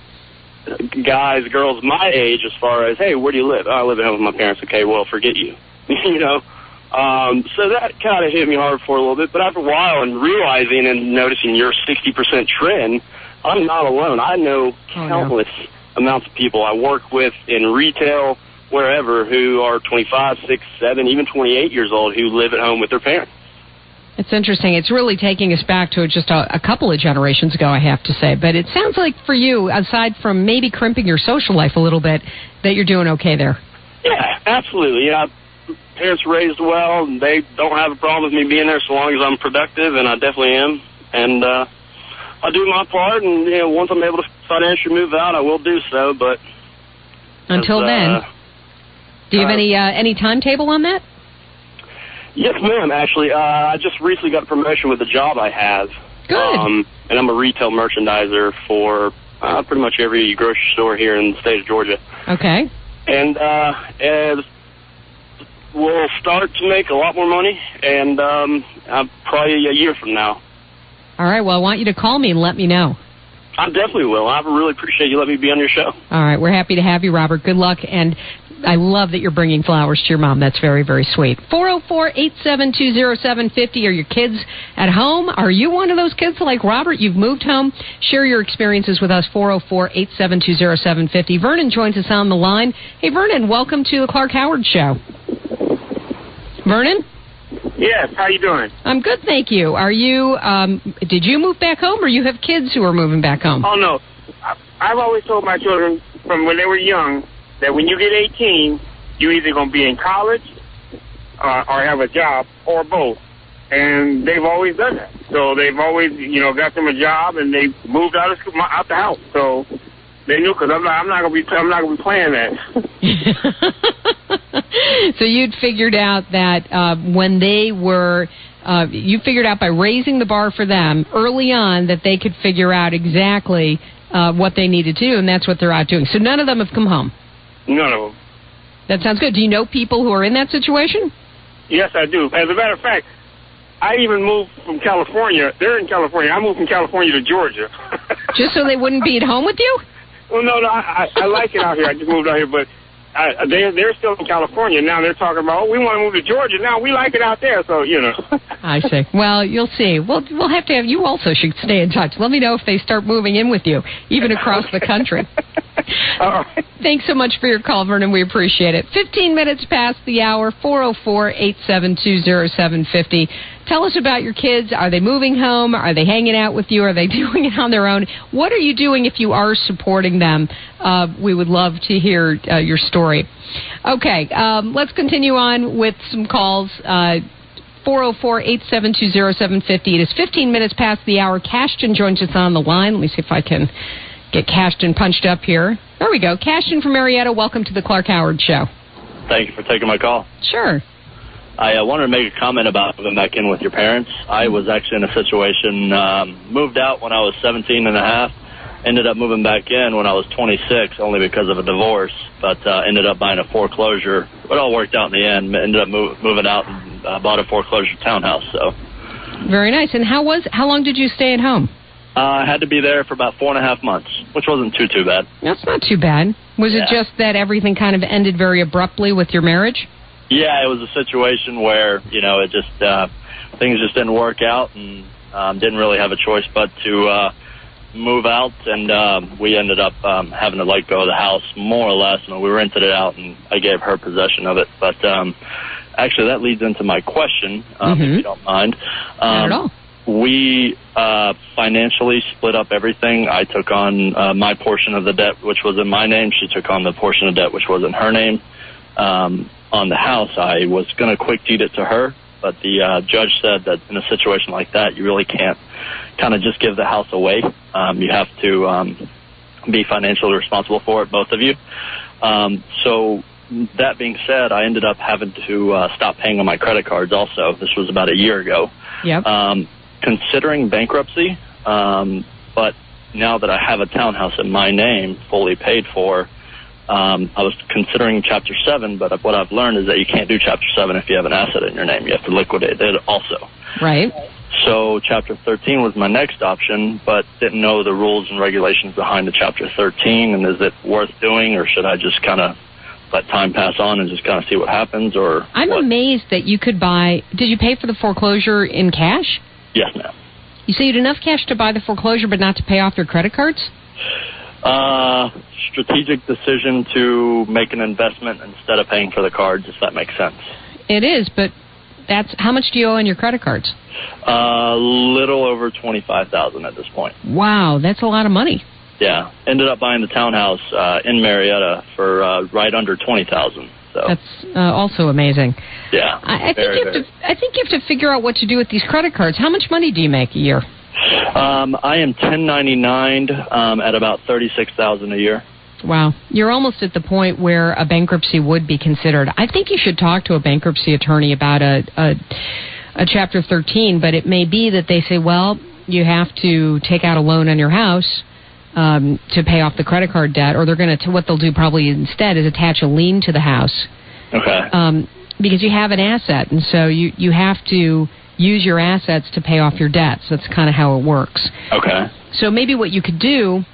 guys, girls my age, as far as, hey, where do you live? Oh, I live at home with my parents. Okay, well, forget you. You know. Um, so that kind of hit me hard for a little bit, but after a while and realizing and noticing your sixty percent trend, I'm not alone. I know countless oh, no. amounts of people I work with in retail, wherever, who are twenty-five, six, seven, even twenty-eight years old who live at home with their parents. It's interesting. It's really taking us back to just a, a couple of generations ago, I have to say. But it sounds like for you, aside from maybe crimping your social life a little bit, that you're doing okay there. Yeah, absolutely. Yeah. Parents raised well, and they don't have a problem with me being there so long as I'm productive, and I definitely am. And uh, I do my part, and you know, once I'm able to financially move out, I will do so. But until as, then, uh, do you have uh, any uh, any timetable on that? Yes, ma'am. Actually, uh, I just recently got a promotion with the job I have. Good. Um, and I'm a retail merchandiser for uh, pretty much every grocery store here in the state of Georgia. Okay. And uh, and we'll start to make a lot more money, and um, uh, probably a year from now. All right, well, I want you to call me and let me know. I definitely will. I really appreciate you letting me be on your show. All right, we're happy to have you, Robert. Good luck, and I love that you're bringing flowers to your mom. That's very, very sweet. four oh four, eight seven two, oh seven five oh. Are your kids at home? Are you one of those kids like Robert? You've moved home? Share your experiences with us, four oh four, eight seven two, oh seven five oh. Vernon joins us on the line. Hey, Vernon, welcome to the Clark Howard Show. Vernon? Yes, how you doing? I'm good, thank you. Are you, um, did you move back home, or you have kids who are moving back home? Oh, no. I, I've always told my children from when they were young that when you get eighteen, you're either going to be in college uh, or have a job or both. And they've always done that. So they've always, you know, got them a job, and they moved out of school, out the house. So they knew, because I'm not, I'm not going to be, I'm not going to be playing that. So you'd figured out that uh, when they were, uh, you figured out by raising the bar for them early on that they could figure out exactly uh, what they needed to do, and that's what they're out doing. So none of them have come home? None of them. That sounds good. Do you know people who are in that situation? Yes, I do. As a matter of fact, I even moved from California. They're in California. I moved from California to Georgia. Just so they wouldn't be at home with you? Well, no, no, I, I like it out here. I just moved out here, but I, they're, they're still in California. Now they're talking about, oh, we want to move to Georgia. Now we like it out there, so, you know. I see. Well, you'll see. We'll, we'll have to have, you also should stay in touch. Let me know if they start moving in with you, even across the country. All right. Thanks so much for your call, Vernon. We appreciate it. fifteen minutes past the hour, four oh four, eight seven two, oh seven five oh. Tell us about your kids. Are they moving home? Are they hanging out with you? Are they doing it on their own? What are you doing if you are supporting them? Uh, we would love to hear uh, your story. Okay, um, let's continue on with some calls. Uh, four oh four, eight seven two, oh seven five oh. It is fifteen minutes past the hour. Cashton joins us on the line. Let me see if I can get Cashton punched up here. There we go. Cashton from Marietta, welcome to the Clark Howard Show. Thank you for taking my call. Sure. I uh, wanted to make a comment about moving back in with your parents. I was actually in a situation, um, moved out when I was seventeen and a half, ended up moving back in when I was twenty-six, only because of a divorce, but uh, ended up buying a foreclosure. It all worked out in the end. Ended up move, moving out and uh, bought a foreclosure townhouse. So very nice. And how was how long did you stay at home? Uh, I had to be there for about four and a half months, which wasn't too, too bad. That's not too bad. Was yeah. it just that everything kind of ended very abruptly with your marriage? Yeah, it was a situation where, you know, it just, uh, things just didn't work out and um, didn't really have a choice but to uh, move out. And um, we ended up um, having to let go of the house, more or less. You know, we rented it out and I gave her possession of it. But um, actually, that leads into my question, um, mm-hmm. if you don't mind. Um, Not at all. We uh, financially split up everything. I took on uh, my portion of the debt, which was in my name. She took on the portion of debt, which was in her name. Um, on the house, I was going to quick deed it to her, but the uh, judge said that in a situation like that, you really can't kind of just give the house away. Um, you have to um, be financially responsible for it, both of you. Um, so that being said, I ended up having to uh, stop paying on my credit cards also. This was about a year ago. Yep. Um, considering bankruptcy, um, but now that I have a townhouse in my name, fully paid for, um, I was considering Chapter seven, but what I've learned is that you can't do Chapter seven if you have an asset in your name. You have to liquidate it also. Right. So Chapter thirteen was my next option, but didn't know the rules and regulations behind the Chapter thirteen, and is it worth doing, or should I just kind of let time pass on and just kind of see what happens? Or I'm what? amazed that you could buy... Did you pay for the foreclosure in cash? Yes, ma'am. You say you had enough cash to buy the foreclosure but not to pay off your credit cards? Uh, strategic decision to make an investment instead of paying for the cards, if that makes sense. It is, but that's how much do you owe on your credit cards? A uh, little over twenty-five thousand dollars at this point. Wow, that's a lot of money. Yeah, ended up buying the townhouse uh, in Marietta for uh, right under twenty thousand dollars. So. That's uh, also amazing. Yeah, I, I very, think you have to. I think you have to figure out what to do with these credit cards. How much money do you make a year? Um, I am ten ninety-nine um, at about thirty-six thousand dollars a year. Wow, you're almost at the point where a bankruptcy would be considered. I think you should talk to a bankruptcy attorney about a a, a Chapter thirteen, but it may be that they say, well, you have to take out a loan on your house Um, to pay off the credit card debt, or they're going to, what they'll do probably instead is attach a lien to the house. Okay. Um, because you have an asset, and so you, you have to use your assets to pay off your debts. That's kind of how it works. Okay. So maybe what you could do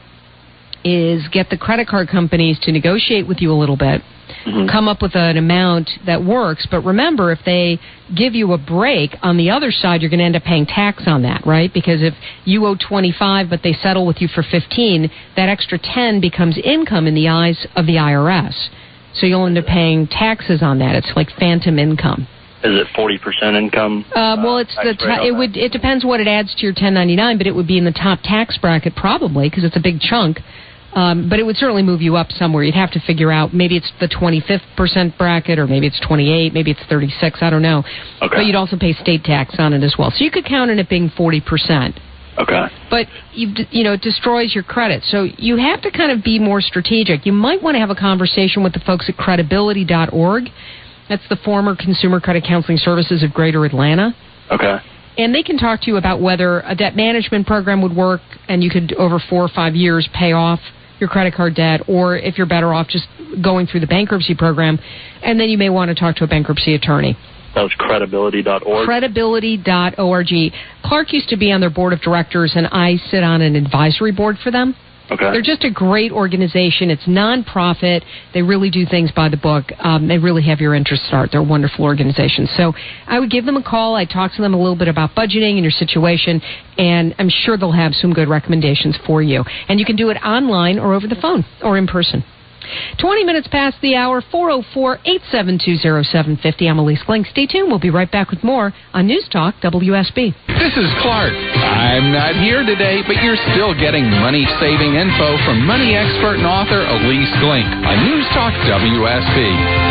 is get the credit card companies to negotiate with you a little bit, mm-hmm. come up with an amount that works, but remember, if they give you a break, on the other side, you're going to end up paying tax on that, right? Because if you owe twenty-five, but they settle with you for fifteen, that extra ten becomes income in the eyes of the I R S. So you'll end up paying taxes on that. It's like phantom income. Is it forty percent income? Uh, well, it's the ta- it would it depends what it adds to your ten ninety-nine, but it would be in the top tax bracket probably because it's a big chunk. Um, but it would certainly move you up somewhere. You'd have to figure out, maybe it's the twenty-fifth percent bracket, or maybe it's twenty-eight, maybe it's thirty-six, I don't know. Okay. But you'd also pay state tax on it as well. So you could count on it being forty percent. Okay. But, you you know, it destroys your credit. So you have to kind of be more strategic. You might want to have a conversation with the folks at credibility dot org. That's the former Consumer Credit Counseling Services of Greater Atlanta. Okay. And they can talk to you about whether a debt management program would work and you could, over four or five years, pay off your credit card debt, or if you're better off just going through the bankruptcy program, and then you may want to talk to a bankruptcy attorney. That was credibility dot org? credibility dot org. Clark used to be on their board of directors, and I sit on an advisory board for them. Okay. They're just a great organization. It's nonprofit. They really do things by the book. Um, they really have your interest at heart. They're a wonderful organization. So I would give them a call. I'd talk to them a little bit about budgeting and your situation, and I'm sure they'll have some good recommendations for you. And you can do it online or over the phone or in person. twenty minutes past the hour, four oh four, eight seven two, oh seven five oh. I'm Elise Glink. Stay tuned. We'll be right back with more on News Talk W S B. This is Clark. I'm not here today, but you're still getting money-saving info from money expert and author Elise Glink on News Talk W S B.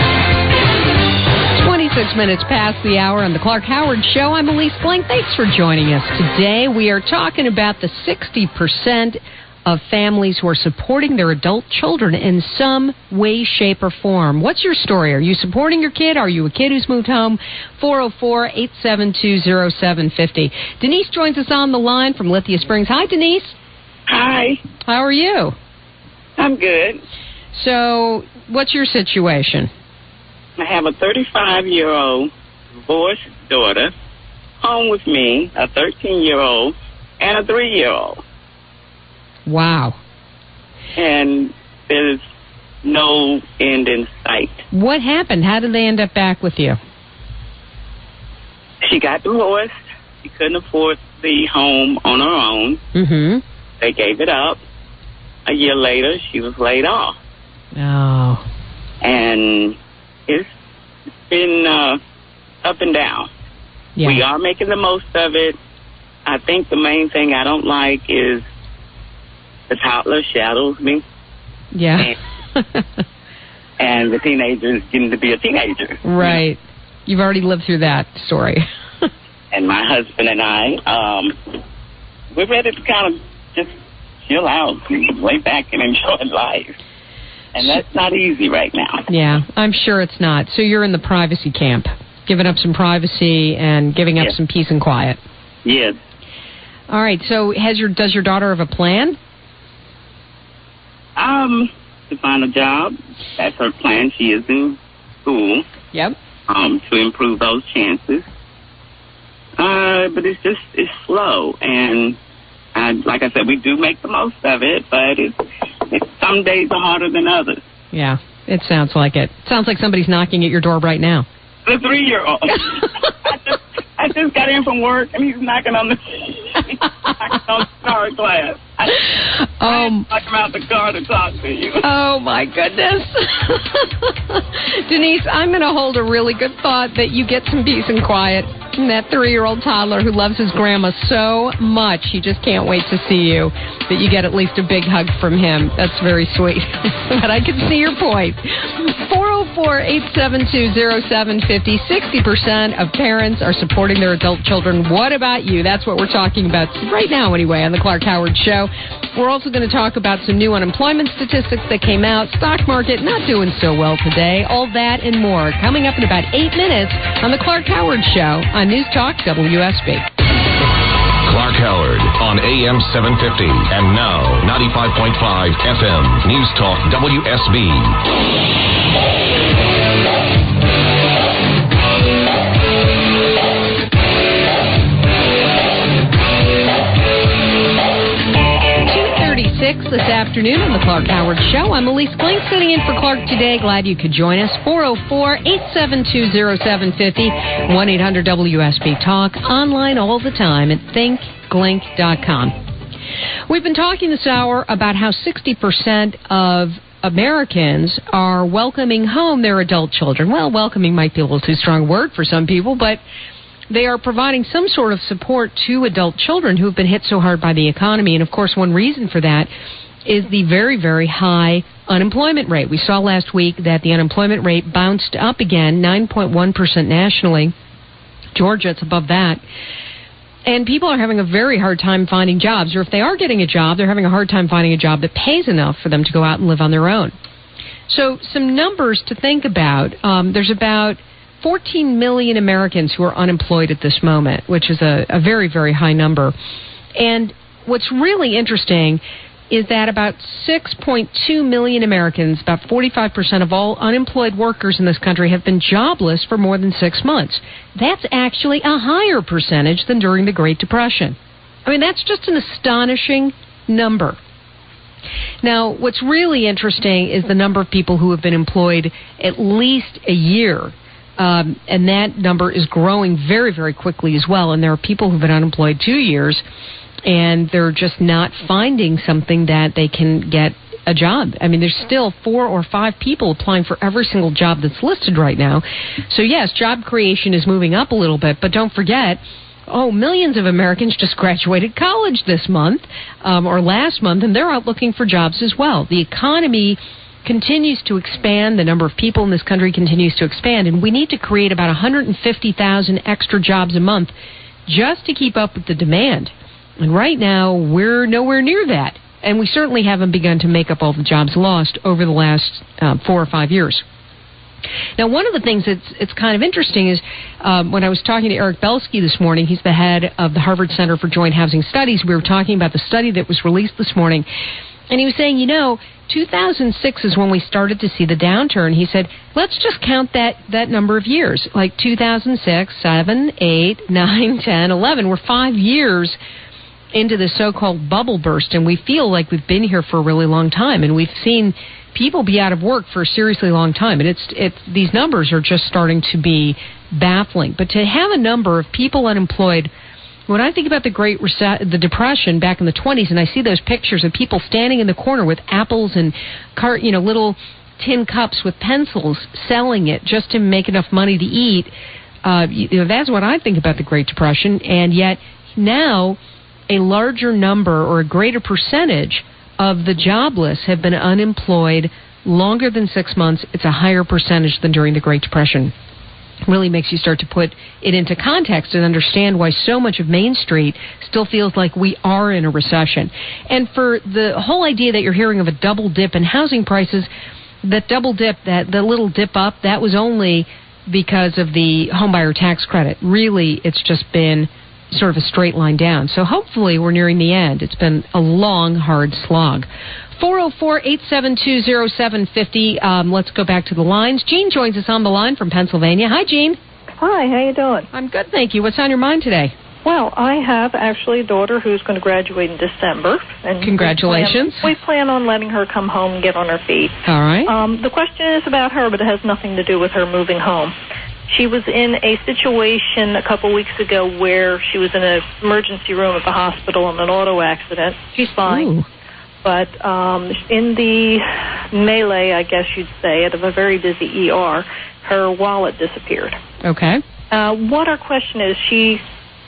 twenty-six minutes past the hour on the Clark Howard Show. I'm Elise Glink. Thanks for joining us today. We are talking about the sixty percent of families who are supporting their adult children in some way, shape, or form. What's your story? Are you supporting your kid? Are you a kid who's moved home? four oh four, eight seven two, oh seven five oh. Denise joins us on the line from Lithia Springs. Hi, Denise. Hi. How are you? I'm good. So, what's your situation? I have a thirty-five-year-old divorced daughter home with me, a thirteen-year-old, and a three-year-old. Wow. And there's no end in sight. What happened? How did they end up back with you? She got divorced. She couldn't afford the home on her own. Mm-hmm. They gave it up. A year later, she was laid off. Oh. And it's been uh, up and down. Yeah. We are making the most of it. I think the main thing I don't like is the toddler shadows me. Yeah. And, and the teenager is getting to be a teenager. Right. You've already lived through that story. And my husband and I, um, we're ready to kind of just chill out and lay back and enjoy life. And that's not easy right now. Yeah, I'm sure it's not. So you're in the privacy camp, giving up some privacy and giving up yes. some peace and quiet. Yes. All right. So has your does your daughter have a plan? Um, to find a job. That's her plan. She is in school. Yep. Um, to improve those chances. Uh, but it's just it's slow, and I, like I said, we do make the most of it, but it's, it's some days are harder than others. Yeah, it sounds like it. Sounds like somebody's knocking at your door right now. The three-year-old. I, just, I just got in from work, and he's knocking on the he's knocking on the car glass. I, Um, I come out the car to talk to you. Oh, my goodness. Denise, I'm going to hold a really good thought that you get some peace and quiet from that three-year-old toddler who loves his grandma so much he just can't wait to see you, that you get at least a big hug from him. That's very sweet. But I can see your point. four oh four, eight seven two, oh seven five oh. sixty percent of parents are supporting their adult children. What about you? That's what we're talking about right now, anyway, on the Clark Howard Show. We're also going to talk about some new unemployment statistics that came out. Stock market not doing so well today. All that and more coming up in about eight minutes on the Clark Howard Show on News Talk W S B. Clark Howard on A M seven fifty and now ninety-five point five F M News Talk W S B. This afternoon on the Clark Howard Show. I'm Elise Blank sitting in for Clark today. Glad you could join us. four oh four, eight seven two, oh seven five oh, one eight hundred W S B Talk. Online all the time at think glink dot com. We've been talking this hour about how sixty percent of Americans are welcoming home their adult children. Well, welcoming might be a little too strong a word for some people, but they are providing some sort of support to adult children who have been hit so hard by the economy. And, of course, one reason for that is the very, very high unemployment rate. We saw last week that the unemployment rate bounced up again, nine point one percent nationally. Georgia, it's above that. And people are having a very hard time finding jobs. Or if they are getting a job, they're having a hard time finding a job that pays enough for them to go out and live on their own. So some numbers to think about. Um, there's about fourteen million Americans who are unemployed at this moment, which is a, a very, very high number. And what's really interesting is that about six point two million Americans, about forty-five percent of all unemployed workers in this country, have been jobless for more than six months. That's actually a higher percentage than during the Great Depression. I mean, that's just an astonishing number. Now, what's really interesting is the number of people who have been employed at least a year. Um, and that number is growing very, very quickly as well. And there are people who've been unemployed two years, and they're just not finding something that they can get a job. I mean, there's still four or five people applying for every single job that's listed right now. So, yes, job creation is moving up a little bit, but don't forget, oh, millions of Americans just graduated college this month um, or last month, and they're out looking for jobs as well. The economy continues to expand. The number of people in this country continues to expand, and we need to create about one hundred fifty thousand extra jobs a month just to keep up with the demand. And right now, we're nowhere near that. and we certainly haven't begun to make up all the jobs lost over the last uh, four or five years. Now, one of the things that's it's kind of interesting is um, when I was talking to Eric Belsky this morning, he's the head of the Harvard Center for Joint Housing Studies. We were talking about the study that was released this morning, and he was saying, you know, two thousand six is when we started to see the downturn. He said, let's just count that, that number of years, like two thousand six, seven, eight, nine, ten, eleven. We're five years into the so-called bubble burst, and we feel like we've been here for a really long time, and we've seen people be out of work for a seriously long time, and it's it's these numbers are just starting to be baffling. But to have a number of people unemployed, when I think about the Great Rece- the Depression back in the twenties, and I see those pictures of people standing in the corner with apples and cart, you know, little tin cups with pencils, selling it just to make enough money to eat. Uh, you know, that's what I think about the Great Depression, and yet now a larger number or a greater percentage of the jobless have been unemployed longer than six months. It's a higher percentage than during the Great Depression. It really makes you start to put it into context and understand why so much of Main Street still feels like we are in a recession. And for the whole idea that you're hearing of a double dip in housing prices, that double dip, that the little dip up, that was only because of the homebuyer tax credit. Really, it's just been sort of a straight line down. So hopefully we're nearing the end. It's been a long, hard slog. four oh four, eight seven two, oh seven five oh. Um, let's go back to the lines. Jean joins us on the line from Pennsylvania. Hi, Jean. Hi, how you doing? I'm good, thank you. What's on your mind today? Well, I have actually a daughter who's going to graduate in December. And Congratulations. We plan, we plan on letting her come home and get on her feet. All right. Um, the question is about her, but it has nothing to do with her moving home. She was in a situation a couple weeks ago where she was in an emergency room at the hospital in an auto accident. She's fine. Ooh. But um, in the melee, I guess you'd say, out of a very busy E R, her wallet disappeared. Okay. Uh, what our question is, she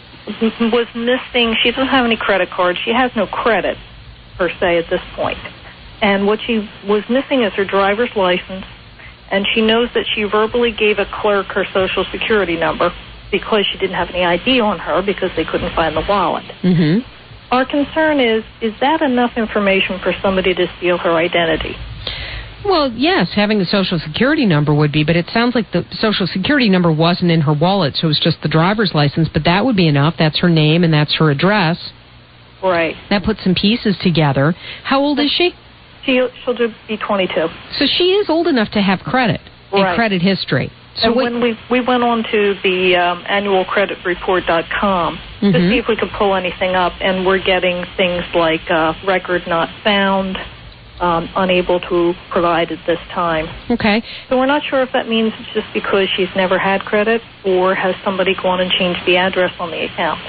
was missing, she doesn't have any credit cards. She has no credit, per se, at this point. And what she was missing is her driver's license, and she knows that she verbally gave a clerk her Social Security number because she didn't have any I D on her because they couldn't find the wallet. Mm-hmm. Our concern is, is that enough information for somebody to steal her identity? Well, yes, having the Social Security number would be, but it sounds like the Social Security number wasn't in her wallet, so it was just the driver's license, but that would be enough. That's her name and that's her address. Right. That puts some pieces together. How old is she? She'll, she'll be twenty-two. So she is old enough to have credit and right. credit history. So and what, when we we went on to the um, annual credit report dot com mm-hmm. to see if we could pull anything up, and we're getting things like uh, record not found, um, unable to provide at this time. Okay. So we're not sure if that means it's just because she's never had credit, or has somebody gone and changed the address on the account.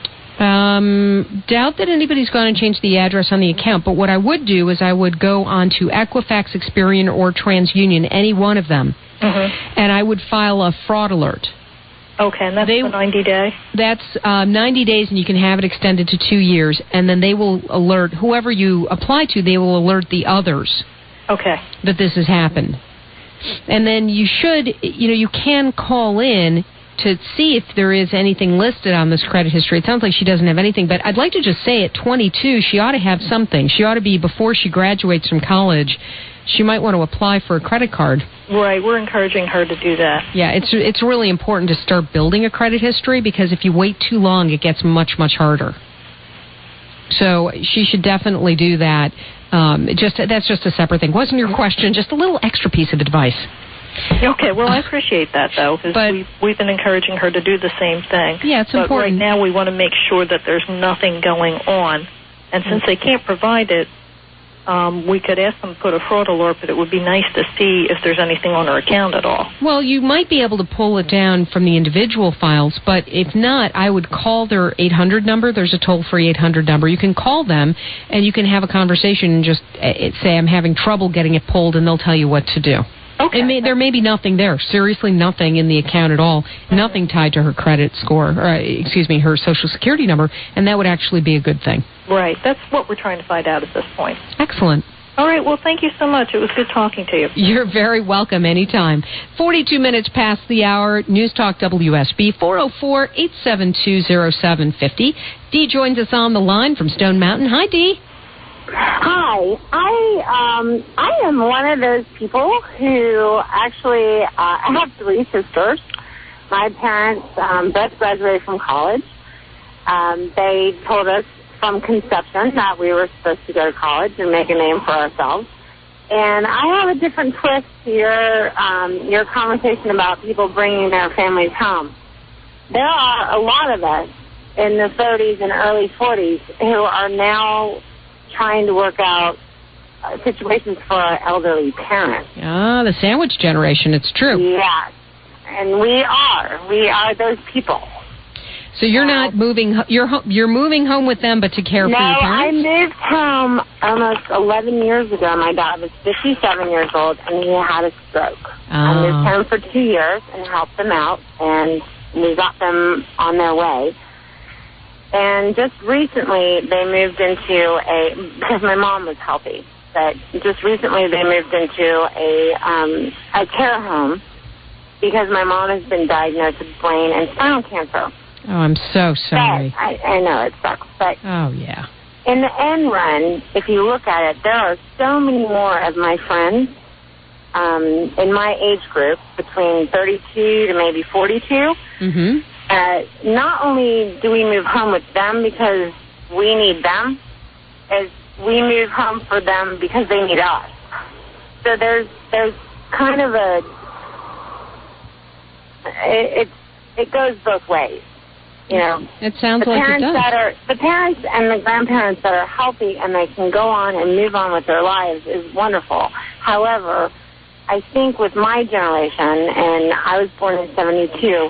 Um, doubt that anybody's gone and changed the address on the account, but what I would do is I would go on to Equifax, Experian, or TransUnion, any one of them, mm-hmm. and I would file a fraud alert. Okay, and that's they, the ninety day? That's uh, ninety days, and you can have it extended to two years, and then they will alert, whoever you apply to, they will alert the others okay. that this has happened. And then you should, you know, you can call in to see if there is anything listed on this credit history. It sounds like she doesn't have anything, but I'd like to just say at twenty-two, she ought to have something. She ought to be, before she graduates from college, she might want to apply for a credit card. Right, we're encouraging her to do that. Yeah, it's it's really important to start building a credit history, because if you wait too long, it gets much, much harder. So she should definitely do that. Um, just that's just a separate thing. Wasn't your question just a little extra piece of advice? Okay, well, I appreciate that, though, because we, we've been encouraging her to do the same thing. Yeah, it's but important. Right now we want to make sure that there's nothing going on. And since they can't provide it, um, we could ask them to put a fraud alert, but it would be nice to see if there's anything on her account at all. Well, you might be able to pull it down from the individual files, but if not, I would call their eight hundred number. There's a toll-free eight hundred number. You can call them, and you can have a conversation and just uh, say, I'm having trouble getting it pulled, and they'll tell you what to do. Okay. It may, there may be nothing there, seriously nothing in the account at all, nothing tied to her credit score, or, uh, excuse me, her Social Security number, and that would actually be a good thing. Right. That's what we're trying to find out at this point. Excellent. All right. Well, thank you so much. It was good talking to you. You're very welcome anytime. forty-two minutes past the hour. News Talk W S B, four oh four, eight seven two, oh seven five oh. Dee joins us on the line from Stone Mountain. Hi, Dee. Hi, I um I am one of those people who actually uh, I have three sisters. My parents um, both graduated from college. Um, they told us from conception that we were supposed to go to college and make a name for ourselves. And I have a different twist to your um, your conversation about people bringing their families home. There are a lot of us in the thirties and early forties who are now trying to work out uh, situations for our elderly parents. Ah, the sandwich generation, it's true. Yes, and we are. We are those people. So you're uh, not moving, you're you're moving home with them, but to care no, for your parents? No, I moved home almost eleven years ago. My dad was fifty-seven years old, and he had a stroke. Oh. I moved home for two years and helped them out, and we got them on their way. And just recently, they moved into a, because my mom was healthy, but just recently they moved into a um, a care home because my mom has been diagnosed with brain and spinal cancer. Oh, I'm so sorry. But, I, I know, it sucks. But oh, yeah. In the end run, if you look at it, there are so many more of my friends um, in my age group, between thirty-two to maybe forty-two. Mm-hmm. Uh, not only do we move home with them because we need them, as we move home for them because they need us. So there's there's kind of a it it, it goes both ways, you know. It sounds the like parents it does. That are, the parents and the grandparents that are healthy and they can go on and move on with their lives is wonderful. However, I think with my generation, and I was born in seventy-two,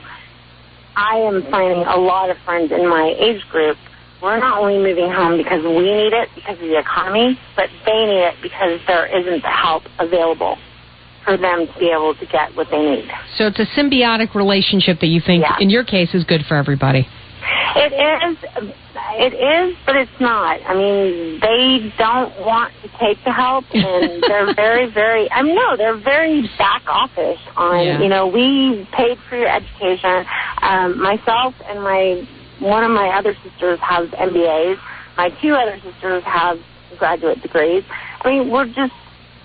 I am finding a lot of friends in my age group. We're not only moving home because we need it, because of the economy, but they need it because there isn't the help available for them to be able to get what they need. So it's a symbiotic relationship that you think, yeah. in your case, is good for everybody. It is, it is, but it's not. I mean, they don't want to take the help, and they're very, very, I mean, no, they're very back office on, yeah. you know, we paid for your education. Um, myself and my, one of my other sisters has M B As. My two other sisters have graduate degrees. I mean, we're just,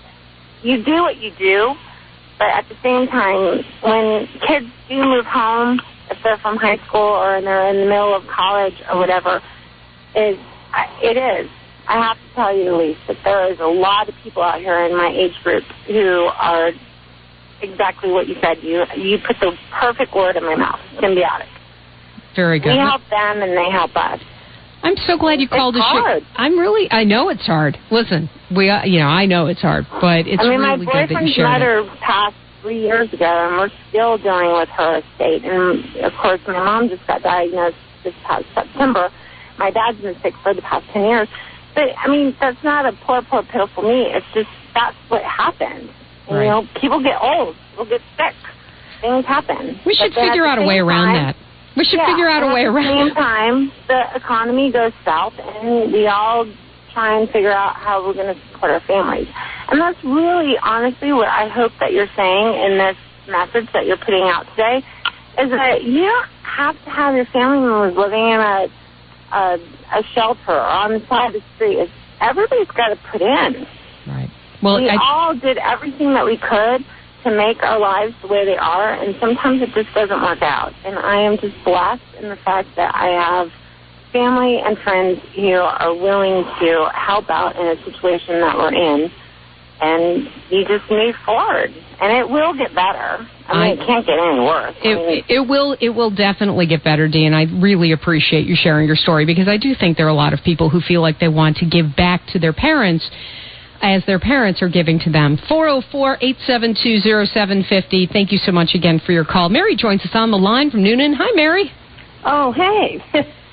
you do what you do, but at the same time, when kids do move home, if they're from high school or they're in the middle of college or whatever, it, it is. I have to tell you, Elise, that there is a lot of people out here in my age group who are exactly what you said. You you put the perfect word in my mouth, symbiotic. Very good. We help them and they help us. I'm so glad you called it's the hard. show. I'm really, I know it's hard. Listen, we, uh, you know, I know it's hard, but it's I mean, really my good that you boyfriend's shared mother it. passed three years ago, and we're still dealing with her estate. And, of course, my mom just got diagnosed this past September. My dad's been sick for the past ten years. But, I mean, that's not a poor, poor, pitiful me. It's just that's what happens. And, right. You know, people get old. People get sick. Things happen. We should but figure out a way around time, that. We should yeah, figure out a way around it. At the same time, the economy goes south, and we all try and figure out how we're going to support our families. And that's really, honestly, what I hope that you're saying in this message that you're putting out today, is that you don't have to have your family members living in a a, a shelter or on the side of the street. It's, everybody's got to put in. Right. Well, we I, all did everything that we could to make our lives the way they are, and sometimes it just doesn't work out. And I am just blessed in the fact that I have family and friends who are willing to help out in a situation that we're in, and you just move forward, and it will get better. I mean, I, it can't get any worse. It, I mean, it will. It will definitely get better, Dee, and I really appreciate you sharing your story, because I do think there are a lot of people who feel like they want to give back to their parents as their parents are giving to them. four oh four, eight seven two, oh seven five oh. Thank you so much again for your call. Mary joins us on the line from Noonan. Hi, Mary. Oh, hey.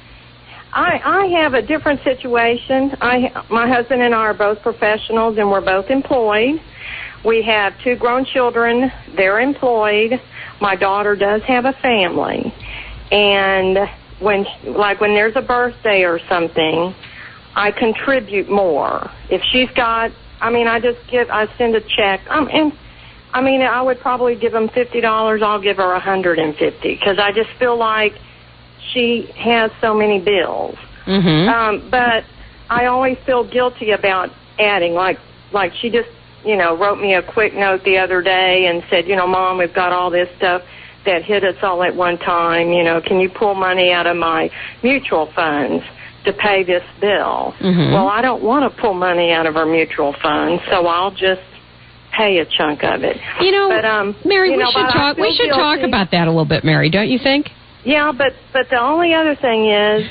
I I have a different situation. I my husband and I are both professionals, and we're both employed. We have two grown children. They're employed. My daughter does have a family. And when, like when there's a birthday or something, I contribute more. If she's got, I mean, I just give, I send a check. Um, and I mean, I would probably give them fifty dollars. I'll give her one hundred fifty dollars because I just feel like she has so many bills. Mm-hmm. Um, but I always feel guilty about adding. Like, like she just, you know, wrote me a quick note the other day and said, you know, Mom, we've got all this stuff that hit us all at one time. You know, can you pull money out of my mutual funds to pay this bill? Mm-hmm. Well, I don't want to pull money out of our mutual funds, so I'll just pay a chunk of it. You know, but, um, Mary, you we know, should talk. We should guilty. talk about that a little bit, Mary. Don't you think? Yeah, but but the only other thing is,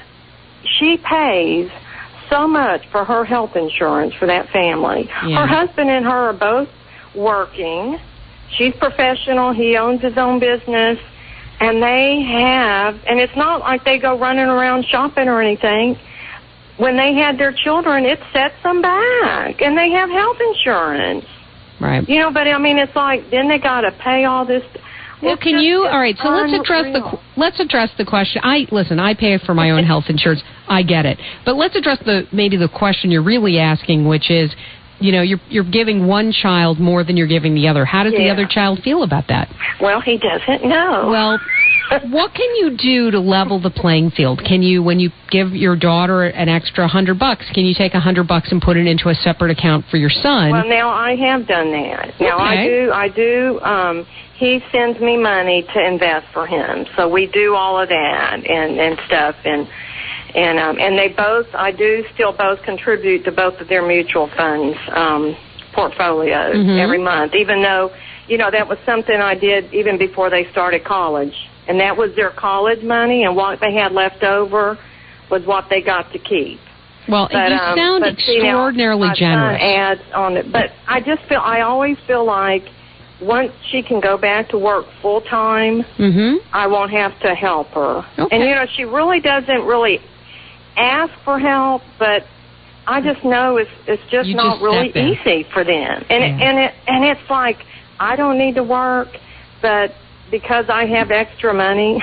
she pays so much for her health insurance for that family. Yeah. Her husband and her are both working. She's professional. He owns his own business. And they have, and it's not like they go running around shopping or anything. When they had their children, it sets them back. And they have health insurance. Right. You know, but I mean, it's like, then they got to pay all this. Well, It's can just- you? it's All right. So let's address the unreal. let's address the question. I listen. I pay for my own health insurance. I get it. But let's address the maybe the question you're really asking, which is, you know, you're you're giving one child more than you're giving the other. How does the Yeah. other child feel about that? Well, he doesn't know. Well, what can you do to level the playing field? Can you, when you give your daughter an extra hundred bucks, can you take a hundred bucks and put it into a separate account for your son? Well, now I have done that. Now I Okay. do. I do. Um, he sends me money to invest for him, so we do all of that and and stuff, and and um, and they both. I do still both contribute to both of their mutual funds um, portfolios Mhm. every month, even though you know that was something I did even before they started college, and that was their college money, and what they had left over was what they got to keep. Well, But, you um, sound but see, now, extraordinarily my son generous. adds on it, but I just feel I always feel like once she can go back to work full time, Mm-hmm. I won't have to help her. Okay. And you know, she really doesn't really ask for help, but I just know it's it's just You not just really step in. easy for them. And it, Yeah. and it and it's like I don't need to work, but because I have extra money,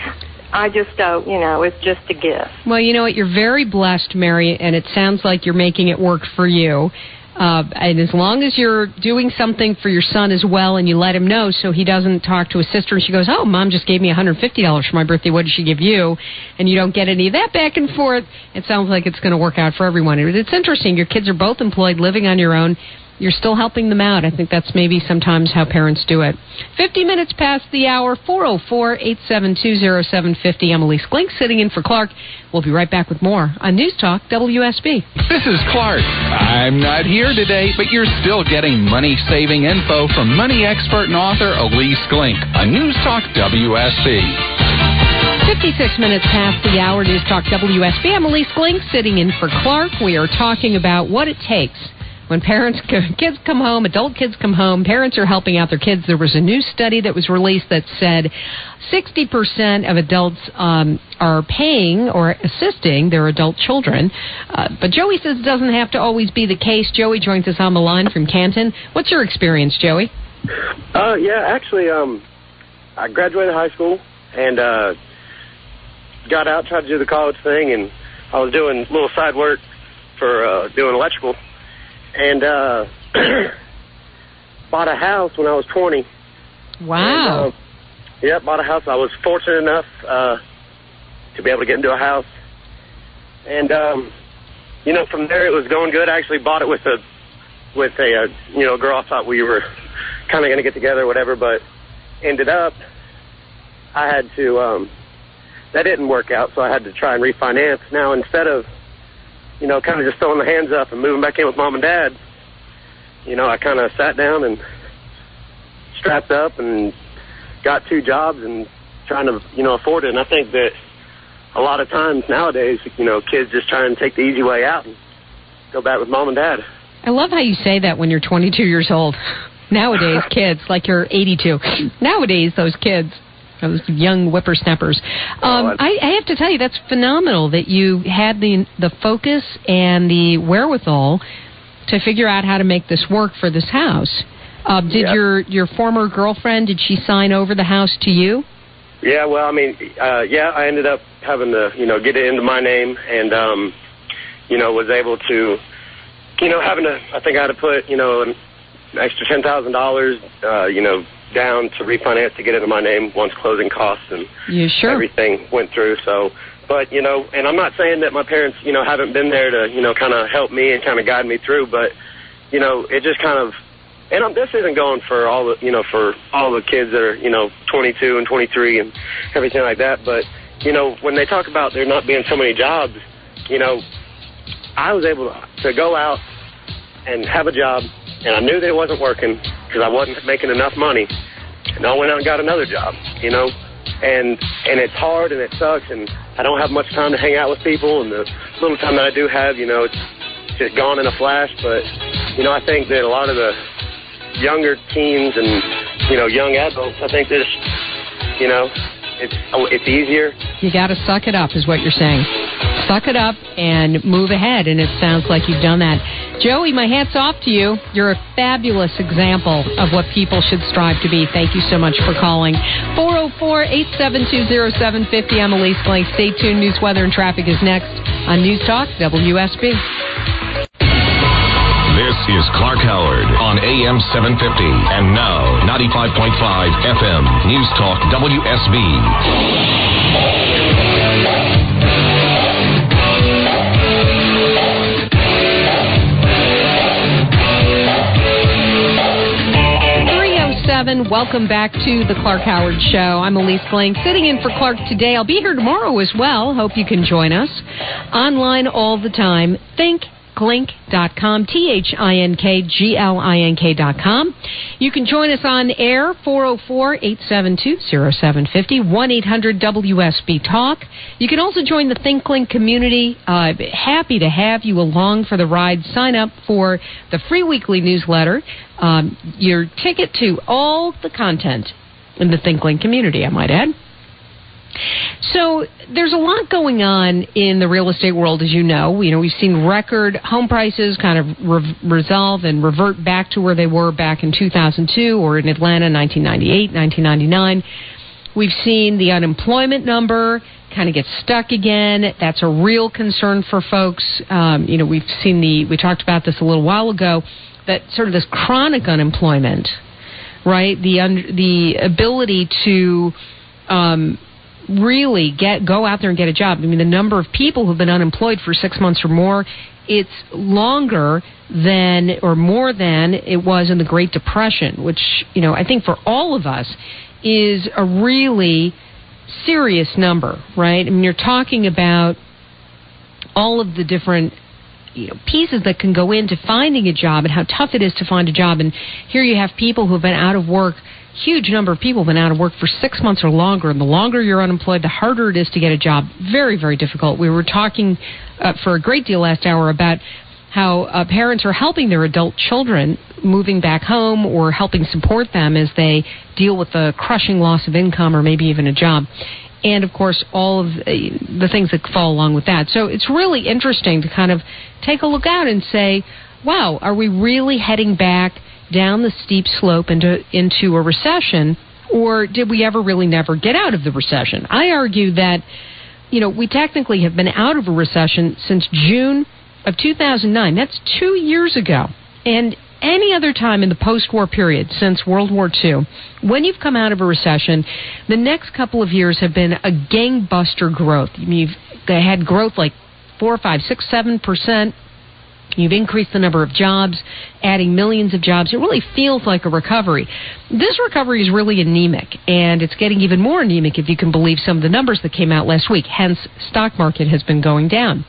I just don't. You know, it's just a gift. Well, you know what? You're very blessed, Mary, and it sounds like you're making it work for you. Uh, and as long as you're doing something for your son as well, and you let him know so he doesn't talk to his sister and she goes, oh, Mom just gave me one hundred fifty dollars for my birthday, what did she give you? And you don't get any of that back and forth, it sounds like it's going to work out for everyone. It's interesting. Your kids are both employed, living on your own. You're still helping them out. I think that's maybe sometimes how parents do it. fifty minutes past the hour, four oh four, eight seven two, oh seven five oh. I'm Elise Glink sitting in for Clark. We'll be right back with more on News Talk W S B. This is Clark. I'm not here today, but you're still getting money-saving info from money expert and author Elise Glink on News Talk W S B. fifty-six minutes past the hour, News Talk W S B. I'm Elise Glink sitting in for Clark. We are talking about what it takes when parents, kids come home, adult kids come home, parents are helping out their kids. There was a new study that was released that said sixty percent of adults um, are paying or assisting their adult children. Uh, but Joey says it doesn't have to always be the case. Joey joins us on the line from Canton. What's your experience, Joey? Uh, yeah, actually, um, I graduated high school and uh, got out, tried to do the college thing, and I was doing a little side work for uh, doing electrical. And uh, bought a house when I was twenty. Wow. And, uh, yeah, bought a house. I was fortunate enough uh, to be able to get into a house. And, um, you know, from there it was going good. I actually bought it with a, with a, uh, you know, girl I thought we were kind of going to get together or whatever, but ended up I had to, um, that didn't work out, so I had to try and refinance. Now, instead of, you know, kind of just throwing the hands up and moving back in with Mom and Dad, you know, I kind of sat down and strapped up and got two jobs and trying to, you know, afford it. And I think that a lot of times nowadays, you know, kids just try and take the easy way out and go back with Mom and Dad. I love how you say that when you're twenty-two years old. Nowadays, kids, like you're eighty-two. Nowadays, those kids, those young whippersnappers. Um, I, I have to tell you, that's phenomenal that you had the the focus and the wherewithal to figure out how to make this work for this house. Uh, did Yeah. your, your former girlfriend, did she sign over the house to you? Yeah, well, I mean, uh, yeah, I ended up having to, you know, get it into my name and, um, you know, was able to, you know, having to, I think I had to put, you know, an extra ten thousand dollars, uh, you know, down to refinance to get it in my name once closing costs and You sure? everything went through. So But, you know, and I'm not saying that my parents, you know, haven't been there to, you know, kind of help me and kind of guide me through, but, you know, it just kind of, and I'm, this isn't going for all the, you know, for all the kids that are, you know, twenty-two and twenty-three and everything like that, but, you know, when they talk about there not being so many jobs, you know, I was able to go out and have a job, and I knew that it wasn't working because I wasn't making enough money, and I went out and got another job, you know, and and it's hard and it sucks, and I don't have much time to hang out with people, and the little time that I do have, you know, it's just gone in a flash, but, you know, I think that a lot of the younger teens and, you know, young adults, I think this, you know, it's it's easier. You got to suck it up is what you're saying. Suck it up and move ahead, and it sounds like you've done that. Joey, my hat's off to you. You're a fabulous example of what people should strive to be. Thank you so much for calling. four oh four, eight seven two, oh seven five oh. I'm Elise Blank. Stay tuned. News, weather, and traffic is next on News Talk W S B. This is Clark Howard on A M seven fifty and now ninety-five point five F M News Talk W S B. Welcome back to the Clark Howard Show. I'm Elise Blank, sitting in for Clark today. I'll be here tomorrow as well. Hope you can join us. Online all the time. Think glink dot com, T H I N K G L I N K dot com. You can join us on air, four oh four, eight seven two, oh seven five oh, one eight hundred W S B Talk. You can also join the ThinkLink community. Uh, happy to have you along for the ride. Sign up for the free weekly newsletter. Um, your ticket to all the content in the ThinkLink community, I might add. So there's a lot going on in the real estate world, as you know. You know, we've seen record home prices kind of re- resolve and revert back to where they were back in two thousand two or in Atlanta, nineteen ninety-eight, nineteen ninety-nine. We've seen the unemployment number kind of get stuck again. That's a real concern for folks. Um, you know, we've seen the, we talked about this a little while ago, that sort of this chronic unemployment, right? The un- the ability to um, really get go out there and get a job. I mean, the number of people who've been unemployed for six months or more, it's longer than or more than it was in the Great Depression, which, you know, I think for all of us is a really serious number, right? I mean, you're talking about all of the different, you know, pieces that can go into finding a job and how tough it is to find a job. And here you have people who have been out of work, huge number of people have been out of work for six months or longer. And the longer you're unemployed, the harder it is to get a job. Very, very difficult. We were talking uh, for a great deal last hour about how uh, parents are helping their adult children moving back home or helping support them as they deal with the crushing loss of income or maybe even a job. And, of course, all of the things that fall along with that. So it's really interesting to kind of take a look out and say, wow, are we really heading back down the steep slope into into a recession, or did we ever really never get out of the recession? I argue that, you know, we technically have been out of a recession since June of two thousand nine. That's two years ago. And any other time in the post-war period since World War Two, when you've come out of a recession, the next couple of years have been a gangbuster growth. You've they had growth like four, five, six, seven percent. You've increased the number of jobs, adding millions of jobs. It really feels like a recovery. This recovery is really anemic, and it's getting even more anemic if you can believe some of the numbers that came out last week. Hence, stock market has been going down.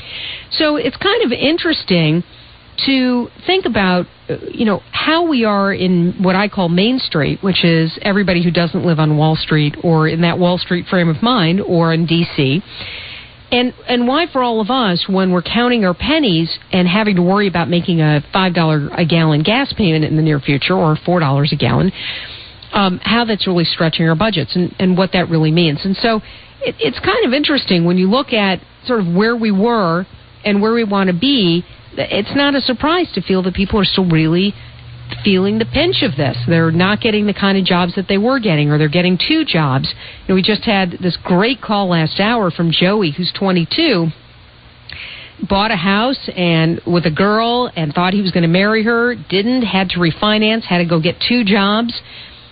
So it's kind of interesting to think about, you know, how we are in what I call Main Street, which is everybody who doesn't live on Wall Street or in that Wall Street frame of mind or in D C, And and why for all of us, when we're counting our pennies and having to worry about making a five dollars a gallon gas payment in the near future or four dollars a gallon, um, how that's really stretching our budgets and, and what that really means. And so it, it's kind of interesting when you look at sort of where we were and where we want to be. It's not a surprise to feel that people are still really feeling the pinch of this. They're not getting the kind of jobs that they were getting, or they're getting two jobs. You know, we just had this great call last hour from Joey, who's twenty-two, bought a house and with a girl and thought he was going to marry her, didn't, had to refinance, had to go get two jobs.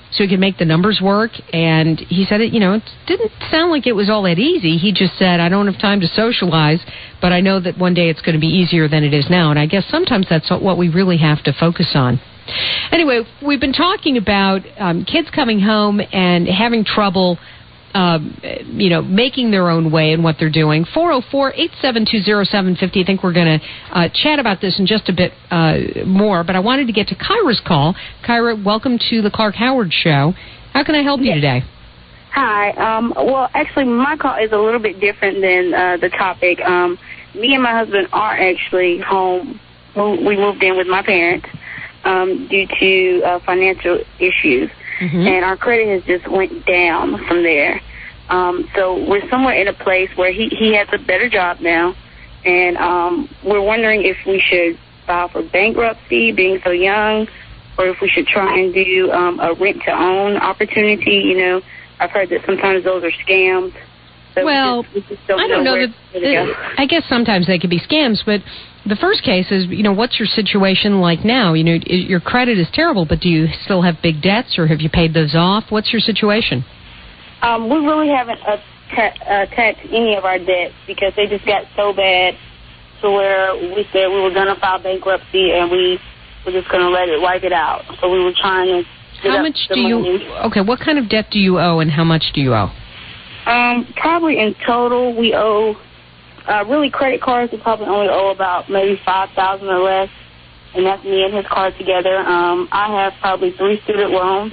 so he could make the numbers work. And he said, it, you know, it didn't sound like it was all that easy. He just said, I don't have time to socialize, but I know that one day it's going to be easier than it is now. And I guess sometimes that's what we really have to focus on. Anyway, we've been talking about um, kids coming home and having trouble Um, you know, making their own way in what they're doing. four oh four, eight seven two, oh seven five oh. I think we're going to uh, chat about this in just a bit uh, more, but I wanted to get to Kyra's call. Kyra, welcome to the Clark Howard Show. How can I help you today? Hi. Um, well, actually, my call is a little bit different than uh, the topic. Um, me and my husband are actually home. We moved in with my parents um, due to uh, financial issues. Mm-hmm. And our credit has just went down from there. Um, so we're somewhere in a place where he, he has a better job now. And um, we're wondering if we should file for bankruptcy, being so young, or if we should try and do um, a rent-to-own opportunity. You know, I've heard that sometimes those are scams. So well, we just, we just don't I don't know, know that. where to go. I guess sometimes they could be scams, but the first case is, you know, what's your situation like now? You know, your credit is terrible, but do you still have big debts, or have you paid those off? What's your situation? Um, we really haven't atta- attacked any of our debts because they just got so bad to where we said we were going to file bankruptcy and we were just going to let it wipe it out. So we were trying to get How up much the do you? money. Okay, what kind of debt do you owe, and how much do you owe? Um, probably in total we owe. Uh, really, credit cards, we probably only owe about maybe five thousand dollars or less, and that's me and his card together. Um, I have probably three student loans,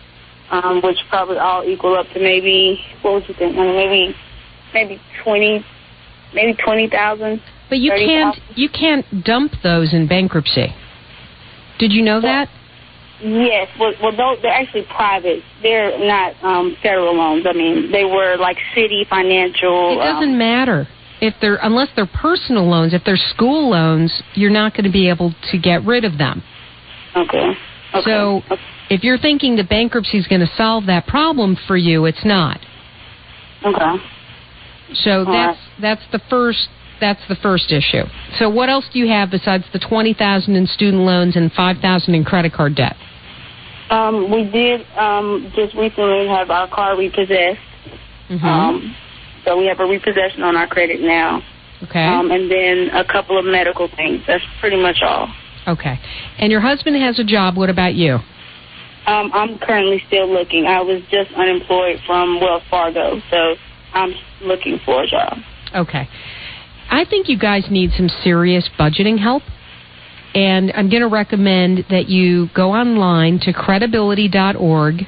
um, which probably all equal up to maybe, what would you think, maybe maybe twenty, maybe twenty thousand. But you can't you can't dump those in bankruptcy. Did you know that? Yes, well, well those, they're actually private. They're not um, federal loans. I mean, they were like city financial. It doesn't um, matter. If they're, unless they're personal loans, if they're school loans, you're not going to be able to get rid of them. Okay. okay. So okay. if you're thinking the bankruptcy is going to solve that problem for you, it's not. Okay. So All that's right. that's the first that's the first issue. So what else do you have besides the twenty thousand in student loans and five thousand in credit card debt? Um, we did um, just recently have our car repossessed. Mm-hmm. Um, so we have a repossession on our credit now. Okay. Um, and then a couple of medical things. That's pretty much all. Okay. And your husband has a job. What about you? Um, I'm currently still looking. I was just unemployed from Wells Fargo, so I'm looking for a job. Okay. I think you guys need some serious budgeting help. And I'm going to recommend that you go online to credibility dot org,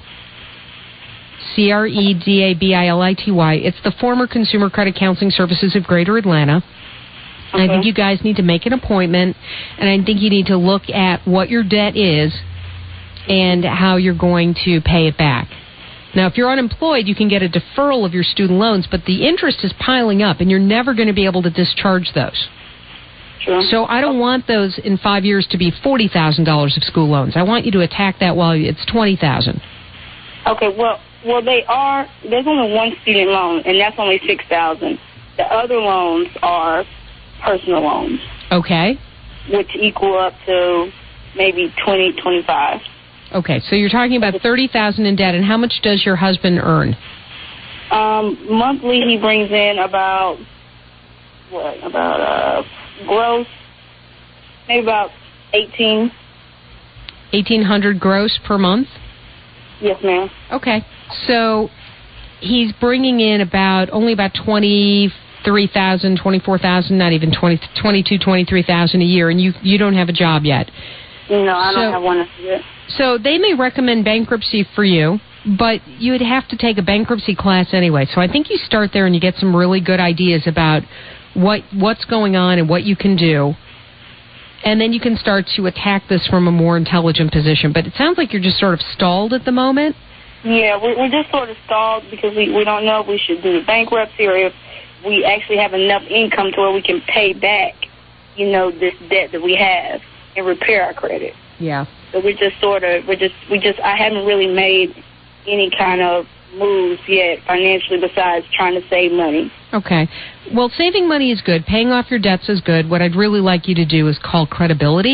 C R E D A B I L I T Y. It's the former Consumer Credit Counseling Services of Greater Atlanta. And I think you guys need to make an appointment, and I think you need to look at what your debt is and how you're going to pay it back. Now, if you're unemployed, you can get a deferral of your student loans, but the interest is piling up, and you're never going to be able to discharge those. Sure. So I don't want those in five years to be forty thousand dollars of school loans. I want you to attack that while it's twenty thousand dollars. Okay, well, well, they are, there's only one student loan, and that's only six thousand dollars. The other loans are personal loans. Okay. Which equal up to maybe twenty, twenty-five. Okay, so you're talking about thirty thousand dollars in debt, and how much does your husband earn? Um, monthly, he brings in about, what, about, uh, gross, maybe about eighteen. eighteen hundred gross per month? Yes, ma'am. Okay, so he's bringing in about, only about twenty-three thousand, twenty-four thousand, not even twenty, twenty-two, twenty-three thousand a year, and you you don't have a job yet. No, I don't So- have one yet. So they may recommend bankruptcy for you, but you would have to take a bankruptcy class anyway. So I think you start there and you get some really good ideas about what what's going on and what you can do. And then you can start to attack this from a more intelligent position. But it sounds like you're just sort of stalled at the moment. Yeah, we're, we're just sort of stalled because we, we don't know if we should do the bankruptcy or if we actually have enough income to where we can pay back, you know, this debt that we have and repair our credit. Yeah. So we're just sort of, we're just, we just, I haven't really made any kind of moves yet financially besides trying to save money. Okay. Well, saving money is good. Paying off your debts is good. What I'd really like you to do is call Credibility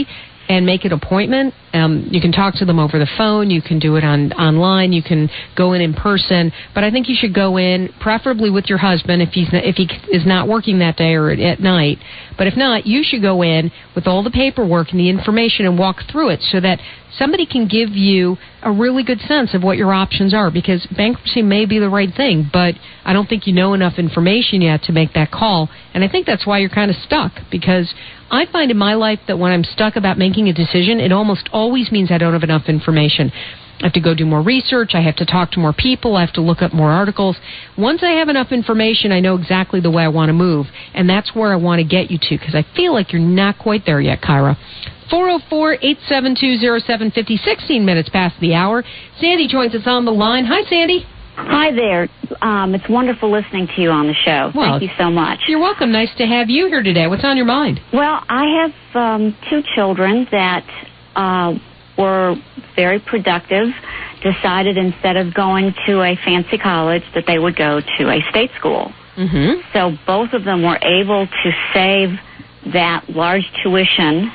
and make an appointment. Um, you can talk to them over the phone. You can do it on online. You can go in in person. But I think you should go in, preferably with your husband if he's if he is not working that day or at night. But if not, you should go in with all the paperwork and the information and walk through it so that somebody can give you a really good sense of what your options are, because bankruptcy may be the right thing, but I don't think you know enough information yet to make that call. And I think that's why you're kind of stuck, because I find in my life that when I'm stuck about making a decision, it almost always means I don't have enough information. I have to go do more research. I have to talk to more people. I have to look up more articles. Once I have enough information, I know exactly the way I want to move, and that's where I want to get you to, because I feel like you're not quite there yet, Kyra. four oh four, eight seven two, oh seven five oh, sixteen minutes past the hour. Sandy joins us on the line. Hi, Sandy. Hi there. Um, it's wonderful listening to you on the show. Well, Thank you so much. You're welcome. Nice to have you here today. What's on your mind? Well, I have um, two children that uh, were very productive, decided instead of going to a fancy college that they would go to a state school. Mm-hmm. So both of them were able to save that large tuition,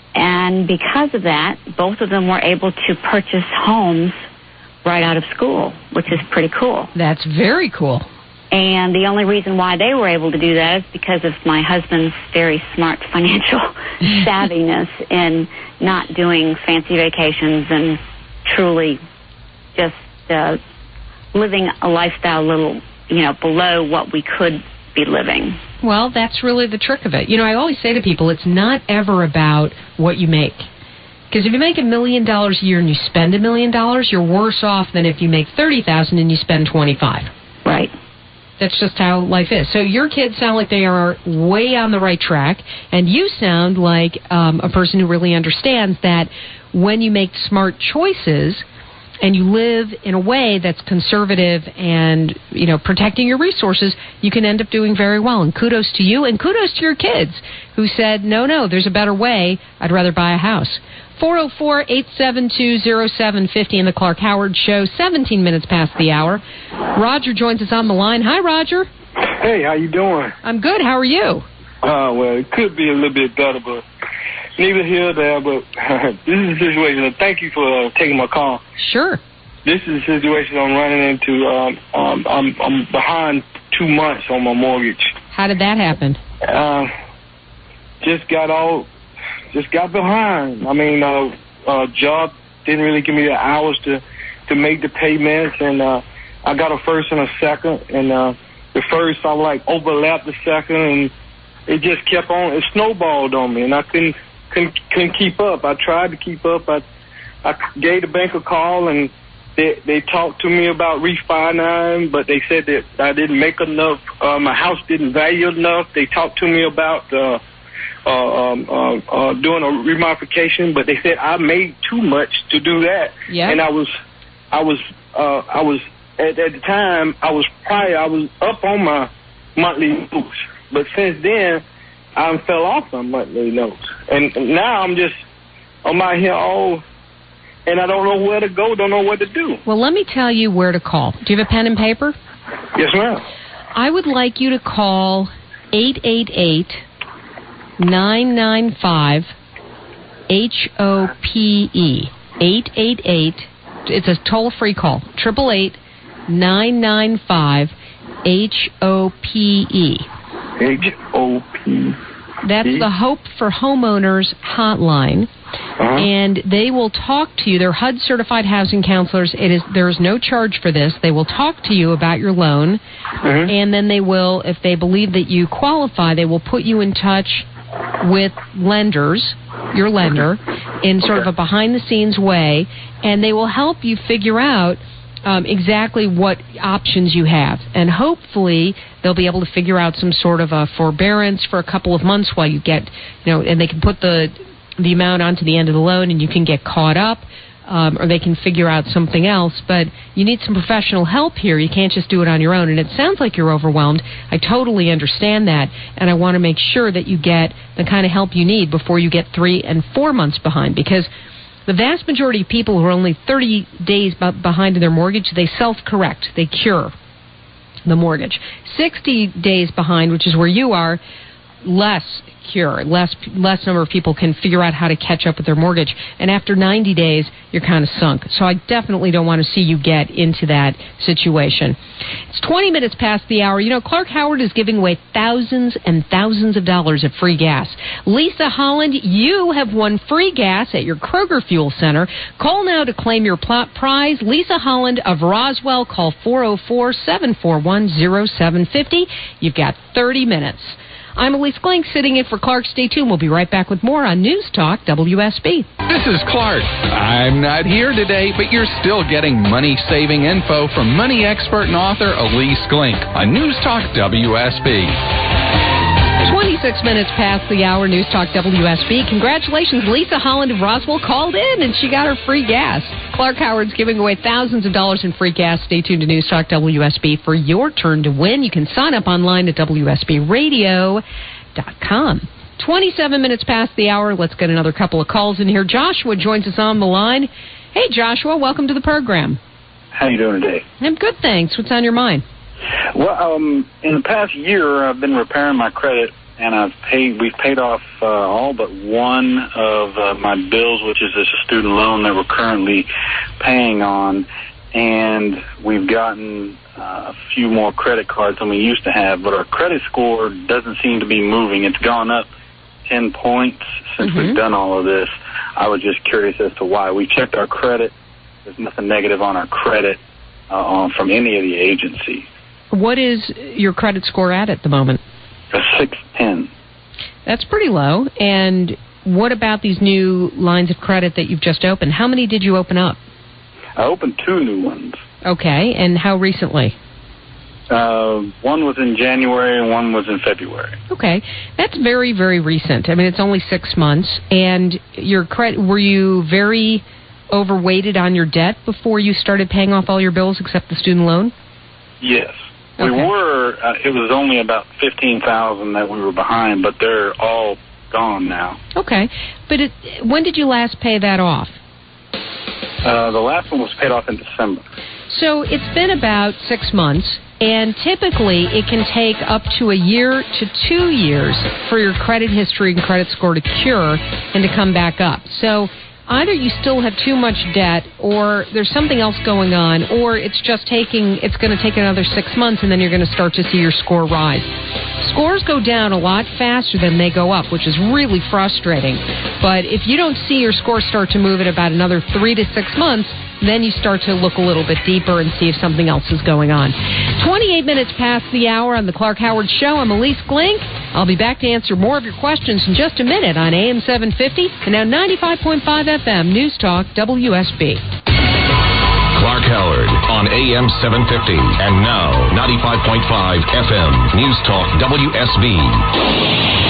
and because of that, both of them were able to purchase homes right out of school, which is pretty cool. That's very cool. And the only reason why they were able to do that is because of my husband's very smart financial savviness in not doing fancy vacations and truly just uh, living a lifestyle a little, you know, below what we could be living. Well, that's really the trick of it. You know, I always say to people, it's not ever about what you make. Because if you make a million dollars a year and you spend a million dollars, you're worse off than if you make thirty thousand and you spend twenty-five. Right. That's just how life is. So your kids sound like they are way on the right track, and you sound like um, a person who really understands that when you make smart choices and you live in a way that's conservative and, you know, protecting your resources, you can end up doing very well. And kudos to you, and kudos to your kids who said, no, no, there's a better way. I'd rather buy a house. four oh four, eight seven two, oh seven five oh in the Clark Howard Show, seventeen minutes past the hour. Roger joins us on the line. Hi, Roger. Hey, how you doing? I'm good. How are you? Uh, well, it could be a little bit better, but neither here nor there, but this is a situation. And thank you for uh, taking my call. Sure. This is a situation I'm running into. Um, um, I'm, I'm behind two months on my mortgage. How did that happen? Uh, just got all... Just got behind. I mean, uh, uh, job didn't really give me the hours to, to make the payments, and uh, I got a first and a second, and uh, the first I like overlapped the second, and it just kept on. It snowballed on me, and I couldn't couldn't, couldn't keep up. I tried to keep up. I I gave the bank a call, and they they talked to me about refinancing, but they said that I didn't make enough. Uh, my house didn't value enough. They talked to me about. Uh, Uh, um, uh, uh, doing a remodification, but they said I made too much to do that. Yeah. And I was, I was, uh, I was at, at the time I was probably I was up on my monthly notes, but since then I fell off my monthly notes, and now I'm just I'm out here all, and I don't know where to go, don't know what to do. Well, let me tell you where to call. Do you have a pen and paper? Yes, ma'am. I would like you to call eight eight eight, nine nine five, H O P E. eight eight eight. It's a toll-free call. eight eight eight, nine nine five, H O P E. H O P E. That's the Hope for Homeowners hotline. Uh-huh. And they will talk to you. They're H U D-certified housing counselors. It is there is no charge for this. They will talk to you about your loan, uh-huh. and then they will, if they believe that you qualify, they will put you in touch with lenders, your lender, in sort of a behind-the-scenes way, and they will help you figure out um, exactly what options you have. And hopefully they'll be able to figure out some sort of a forbearance for a couple of months while you get, you know, and they can put the the amount onto the end of the loan and you can get caught up, um, or they can figure out something else. But you need some professional help here. You can't just do it on your own. And it sounds like you're overwhelmed. I totally understand that. And I want to make sure that you get the kind of help you need before you get three and four months behind. Because the vast majority of people who are only thirty days behind in their mortgage, they self-correct. They cure the mortgage. sixty days behind, which is where you are, less cure, less less number of people can figure out how to catch up with their mortgage. And after ninety days, you're kind of sunk. So I definitely don't want to see you get into that situation. It's twenty minutes past the hour. You know, Clark Howard is giving away thousands and thousands of dollars of free gas. Lisa Holland, you have won free gas at your Kroger Fuel Center. Call now to claim your plot prize. Lisa Holland of Roswell. Call four oh four, seven four one, oh seven five oh. You've got thirty minutes. I'm Elise Klink, sitting in for Clark. Stay tuned. We'll be right back with more on News Talk W S B. This is Clark. I'm not here today, but you're still getting money-saving info from money expert and author Elise Klink on News Talk W S B. twenty-six minutes past the hour, News Talk W S B. Congratulations, Lisa Holland of Roswell called in and she got her free gas. Clark Howard's giving away thousands of dollars in free gas. Stay tuned to News Talk W S B for your turn to win. You can sign up online at W S B radio dot com. twenty-seven minutes past the hour. Let's get another couple of calls in here. Joshua joins us on the line. Hey, Joshua, welcome to the program. How you doing today? I'm good, thanks. What's on your mind? Well, um, in the past year, I've been repairing my credit, and I've paid. We've paid off uh, all but one of uh, my bills, which is this student loan that we're currently paying on, and we've gotten uh, a few more credit cards than we used to have. But our credit score doesn't seem to be moving. It's gone up ten points since mm-hmm. we've done all of this. I was just curious as to why. We checked our credit. There's nothing negative on our credit uh, on, from any of the agencies. What is your credit score at at the moment? A six ten. That's pretty low. And what about these new lines of credit that you've just opened? How many did you open up? I opened two new ones. Okay. And how recently? Uh, one was in January and one was in February. Okay. That's very, very recent. I mean, it's only six months. And your credit, were you very overweighted on your debt before you started paying off all your bills except the student loan? Yes. We okay. were, uh, it was only about fifteen thousand dollars that we were behind, but they're all gone now. Okay. But it, when did you last pay that off? Uh, the last one was paid off in December. So it's been about six months, and typically it can take up to a year to two years for your credit history and credit score to cure and to come back up. So either you still have too much debt, or there's something else going on, or it's just taking, it's going to take another six months and then you're going to start to see your score rise. Scores go down a lot faster than they go up, which is really frustrating. But if you don't see your score start to move in about another three to six months, then you start to look a little bit deeper and see if something else is going on. twenty-eight minutes past the hour on the Clark Howard Show. I'm Elise Klink. I'll be back to answer more of your questions in just a minute on A M seven fifty and now ninety-five point five F M News Talk W S B. Clark Howard on A M seven fifty and now ninety-five point five F M News Talk W S B.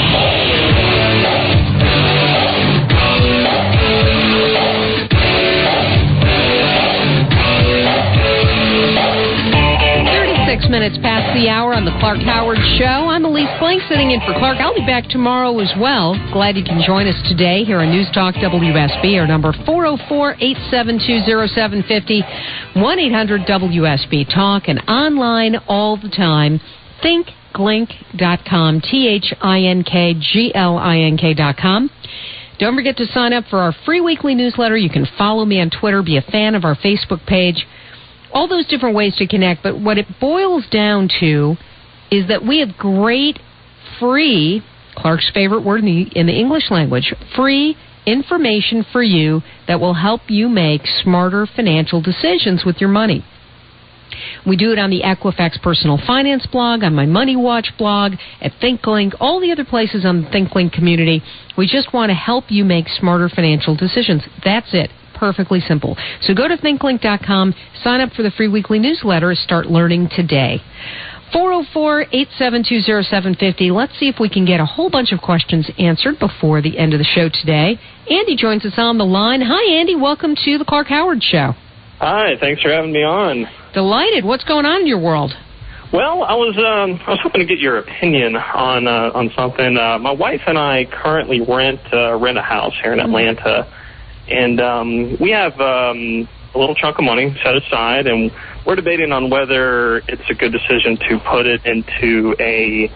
Six minutes past the hour on the Clark Howard Show. I'm Elise Klink, sitting in for Clark. I'll be back tomorrow as well. Glad you can join us today here on News Talk W S B. Our number four oh four, eight seven two, oh seven five oh, one eight hundred W S B Talk, and online all the time, think glink dot com, T H I N K G L I N K dot com. Don't forget to sign up for our free weekly newsletter. You can follow me on Twitter, be a fan of our Facebook page. All those different ways to connect, but what it boils down to is that we have great, free, Clark's favorite word in the, in the English language, free information for you that will help you make smarter financial decisions with your money. We do it on the Equifax Personal Finance blog, on my Money Watch blog, at ThinkLink, all the other places on the ThinkLink community. We just want to help you make smarter financial decisions. That's it. Perfectly simple. So go to think link dot com, sign up for the free weekly newsletter, and start learning today. four oh four, eight seven two, oh seven five oh. Let's see if we can get a whole bunch of questions answered before the end of the show today. Andy joins us on the line. Hi, Andy. Welcome to the Clark Howard Show. Hi. Thanks for having me on. Delighted. What's going on in your world? Well, I was um, I was hoping to get your opinion on uh, on something. Uh, my wife and I currently rent uh, rent a house here in Atlanta. And um, we have um, a little chunk of money set aside, and we're debating on whether it's a good decision to put it into a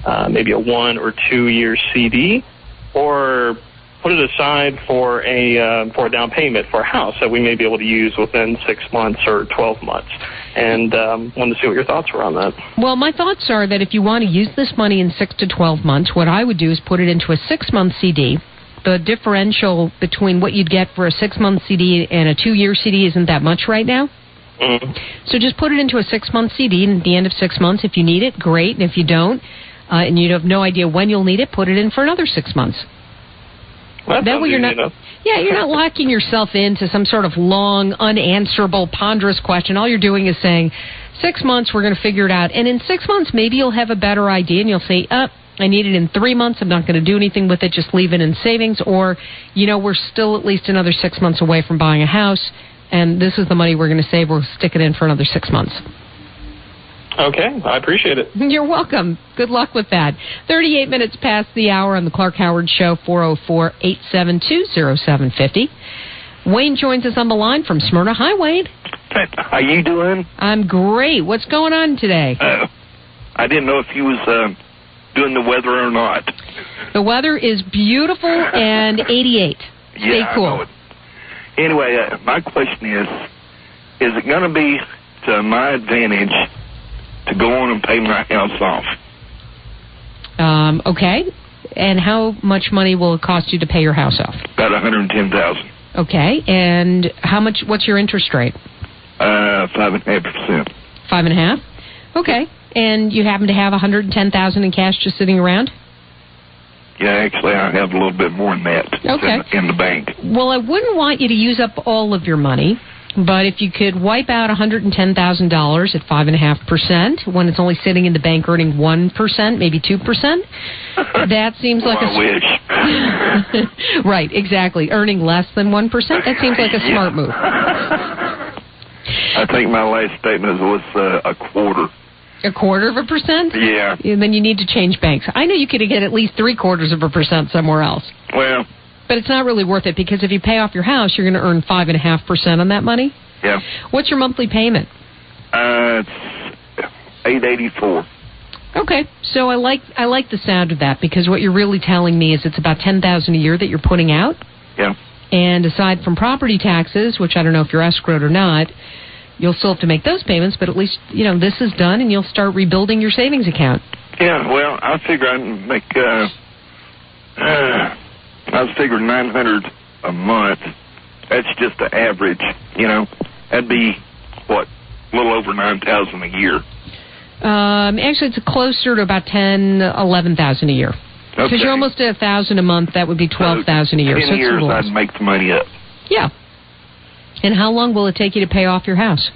uh, maybe a one or two year C D, or put it aside for a uh, for a down payment for a house that we may be able to use within six months or twelve months. And um, wanted to see what your thoughts were on that. Well, my thoughts are that if you want to use this money in six to twelve months, what I would do is put it into a six-month C D. The differential between what you'd get for a six-month C D and a two-year C D isn't that much right now. Mm-hmm. So just put it into a six-month C D, and at the end of six months, if you need it, great. And if you don't, uh, and you have no idea when you'll need it, put it in for another six months. Well, that way you're not, enough. yeah, you're not locking yourself into some sort of long, unanswerable, ponderous question. All you're doing is saying, six months, we're going to figure it out. And in six months, maybe you'll have a better idea, and you'll say, uh, I need it in three months. I'm not going to do anything with it. Just leave it in savings. Or, you know, we're still at least another six months away from buying a house, and this is the money we're going to save. We'll stick it in for another six months. Okay, I appreciate it. You're welcome. Good luck with that. thirty-eight minutes past the hour on the Clark Howard Show, four oh four, eight seven two, oh seven five oh. Wayne joins us on the line from Smyrna. Hi, Wayne. How you doing? I'm great. What's going on today? Uh, I didn't know if you was uh, doing the weather or not. The weather is beautiful and eighty-eight. Stay yeah, cool. I know it. Anyway, uh, my question is, is it going to be to my advantage to go on and pay my house off? Um, okay. And how much money will it cost you to pay your house off? About one hundred ten thousand dollars. Okay. And how much? What's your interest rate? Uh, five and a half percent. Five and a half? Okay. And you happen to have one hundred ten thousand dollars in cash just sitting around? Yeah, actually, I have a little bit more than that okay. in, in the bank. Well, I wouldn't want you to use up all of your money. But if you could wipe out one hundred ten thousand dollars at five point five percent when it's only sitting in the bank earning one percent, maybe two percent, that seems like well, a... I wish. Right, exactly. Earning less than one percent, that seems like a yeah. smart move. I think my last statement was uh, a quarter. A quarter of a percent? Yeah. And then you need to change banks. I know you could get at least three quarters of a percent somewhere else. Well... But it's not really worth it because if you pay off your house, you're going to earn five and a half percent on that money. Yeah. What's your monthly payment? Uh, it's eight eighty four. Okay, so I like I like the sound of that because what you're really telling me is it's about ten thousand a year that you're putting out. Yeah. And aside from property taxes, which I don't know if you're escrowed or not, you'll still have to make those payments. But at least you know this is done, and you'll start rebuilding your savings account. Yeah. Well, I figure I can make. Uh, uh, I was figuring nine hundred a month. That's just the average, you know. That'd be, what, a little over nine thousand a year. Um, actually, it's closer to about ten, eleven thousand a year. Because Okay. you're almost at a thousand a month. That would be twelve thousand a year. Ten so it's years, a little less. I'd make the money up. Yeah. And how long will it take you to pay off your house?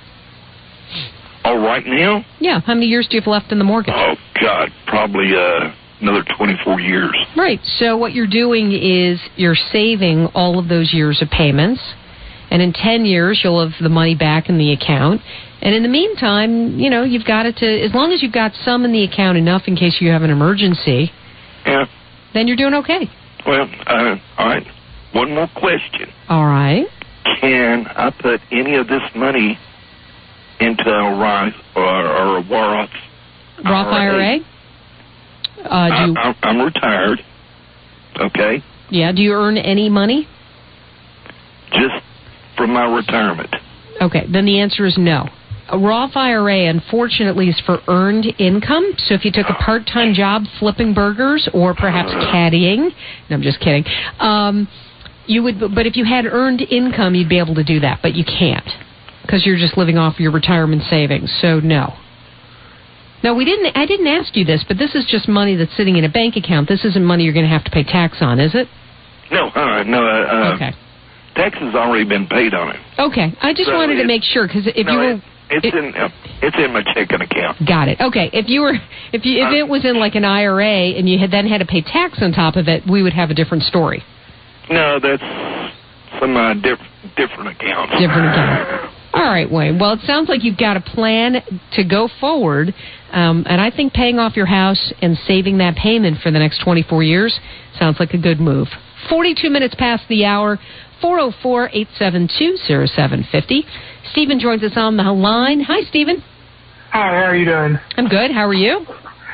Oh, right now? Yeah. How many years do you have left in the mortgage? Oh, God, probably uh, another twenty-four years. Right. So what you're doing is you're saving all of those years of payments, and in ten years you'll have the money back in the account. And in the meantime, you know, you've got it to, as long as you've got some in the account enough in case you have an emergency, Yeah. then you're doing okay. Well, uh, all right. One more question. All right. Can I put any of this money into a Roth or, or a Roth Roth I R A? Uh, do you, I, I'm retired. Okay. yeah, do you earn any money? Just from my retirement. Okay, then the answer is no. A Roth I R A, unfortunately, is for earned income. So if you took a part-time job flipping burgers or perhaps caddying, no, I'm just kidding, um, you would. But if you had earned income, you'd be able to do that, but you can't because you're just living off your retirement savings. So no. No, we didn't. I didn't ask you this, but this is just money that's sitting in a bank account. This isn't money you're going to have to pay tax on, is it? No, uh, no. Uh, okay. Taxes already been paid on it. Okay, I just So wanted to it- make sure because if no, you were. it, it's it- in uh, it's in my checking account. Got it. Okay. If you were, if you, if it was in like an I R A and you had then had to pay tax on top of it, we would have a different story. No, that's some uh, diff- different accounts. Different account. All right, Wayne. Well, it sounds like you've got a plan to go forward, um, and I think paying off your house and saving that payment for the next twenty-four years sounds like a good move. forty-two minutes past the hour. four oh four, eight seven two, oh seven five oh. Stephen joins us on the line. Hi, Stephen. Hi, how are you doing? I'm good. How are you?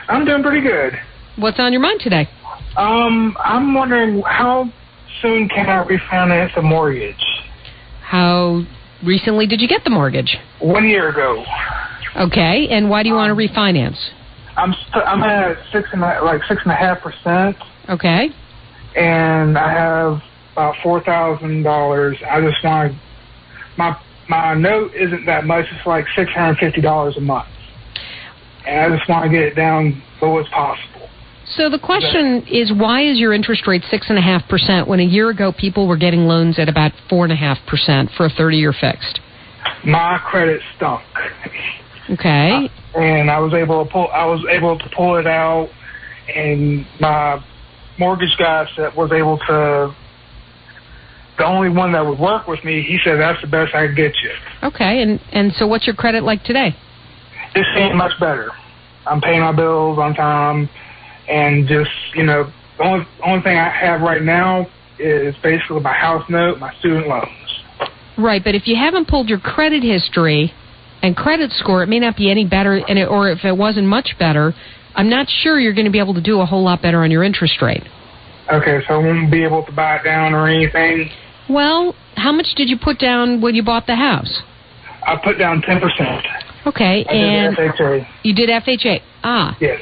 I'm doing pretty good. What's on your mind today? Um, I'm wondering how soon can I refinance a mortgage? How recently did you get the mortgage? One year ago. Okay, and why do you want to refinance? I'm st- I'm at six and a, like six and a half percent. Okay. And I have about four thousand dollars. I just want to, my my note isn't that much. It's like six hundred fifty dollars a month, and I just want to get it down low as possible. So the question is, why is your interest rate six and a half percent when a year ago people were getting loans at about four and a half percent for a thirty-year fixed? My credit stunk. Okay. Uh, and I was able to pull. I was able to pull it out, and my mortgage guy said was able to. The only one that would work with me, he said that's the best I could get you. Okay, and and so what's your credit like today? This ain't much better. I'm paying my bills on time, and just you know, the only only thing I have right now is basically my house note, my student loans. Right, but if you haven't pulled your credit history and credit score, it may not be any better, and it, or if it wasn't much better, I'm not sure you're going to be able to do a whole lot better on your interest rate. Okay, so I won't be able to buy it down or anything? Well, how much did you put down when you bought the house? I put down ten percent. Okay, I and did F H A. You did F H A? Ah. Yes.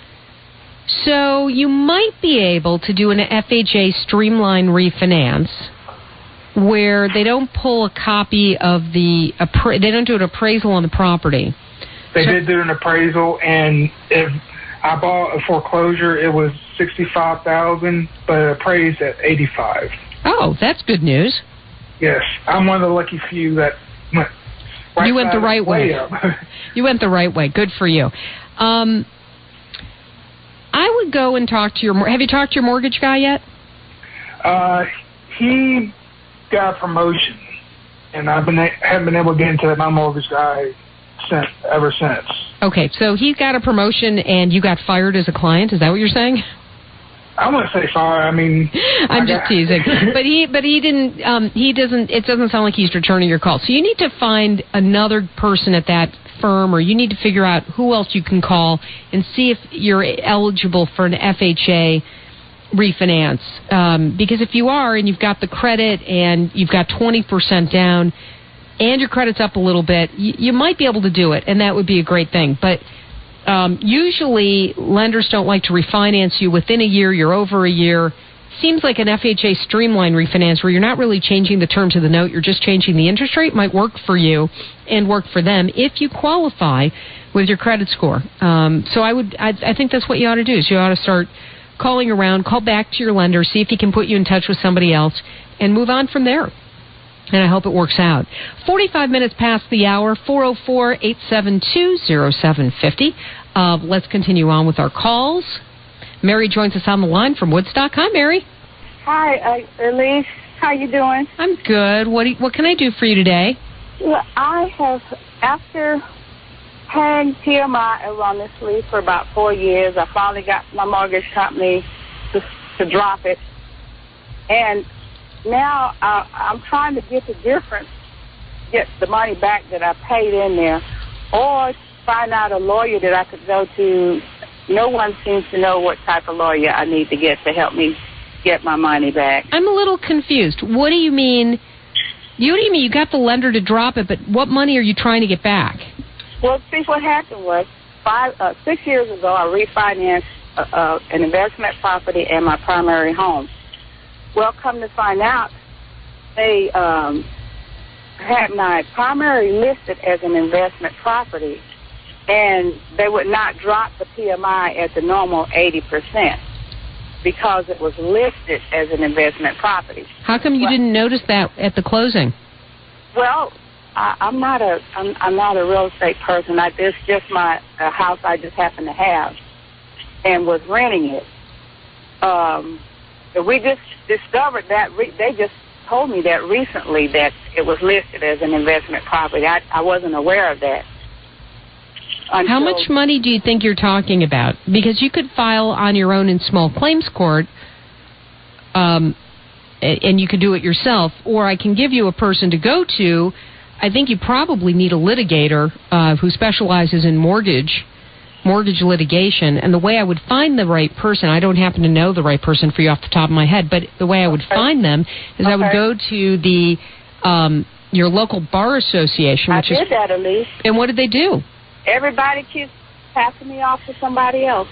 So you might be able to do an F H A streamline refinance where they don't pull a copy of the, appra- they don't do an appraisal on the property. They so, did do an appraisal, and if I bought a foreclosure, it was sixty-five thousand dollars, but it appraised at eighty-five thousand dollars. Oh, that's good news. Yes, I'm one of the lucky few that went right You went the right way. way up. You went the right way. Good for you. Um, I would go and talk to your... Have you talked to your mortgage guy yet? Uh, he got a promotion, and I've been haven't been able to get into my mortgage guy since ever since. Okay, so he got a promotion, and you got fired as a client. Is that what you're saying? I wouldn't say fire. I mean, I'm I just got... teasing. But he, but he didn't. Um, he doesn't. It doesn't sound like he's returning your call. So you need to find another person at that firm, or you need to figure out who else you can call and see if you're eligible for an F H A refinance. Um, because if you are, and you've got the credit, and you've got twenty percent down, and your credit's up a little bit, you, you might be able to do it, and that would be a great thing. But Um, usually, lenders don't like to refinance you within a year. You're over a year. Seems like an F H A streamline refinance where you're not really changing the terms of the note. You're just changing the interest rate. Might work for you and work for them if you qualify with your credit score. Um, so I would, I, I think that's what you ought to do. Is you ought to start calling around, call back to your lender, see if he can put you in touch with somebody else, and move on from there. And I hope it works out. forty-five minutes past the hour, four oh four, eight seven two, oh seven five oh. Uh, let's continue on with our calls. Mary joins us on the line from Woodstock. Hi, Mary. Hi, uh, Elise. How you doing? I'm good. What do you, what can I do for you today? Well, I have, after paying P M I erroneously for about four years, I finally got my mortgage company to, to drop it. And now uh, I'm trying to get the difference, get the money back that I paid in there, or find out a lawyer that I could go to. No one seems to know what type of lawyer I need to get to help me get my money back. I'm a little confused. What do you mean? You what do you mean you got the lender to drop it, but what money are you trying to get back? Well, see, what happened was five, uh, six years ago, I refinanced uh, uh, an investment property and my primary home. Well, come to find out, they um, had my primary listed as an investment property, and they would not drop the P M I at the normal eighty percent because it was listed as an investment property. How come you well, didn't notice that at the closing? Well, I, I'm not a I'm, I'm not a real estate person. I, it's just my a house I just happen to have, and was renting it. Um, we just discovered that re- they just told me that recently that it was listed as an investment property. I, I wasn't aware of that. Until How much money do you think you're talking about? Because you could file on your own in small claims court, um, and you could do it yourself, or I can give you a person to go to. I think you probably need a litigator uh, who specializes in mortgage mortgage litigation. And the way I would find the right person, I don't happen to know the right person for you off the top of my head, but the way I would okay. find them is okay. I would go to the um, your local bar association. Which I did is, that, Elise. And what did they do? Everybody keeps passing me off to somebody else.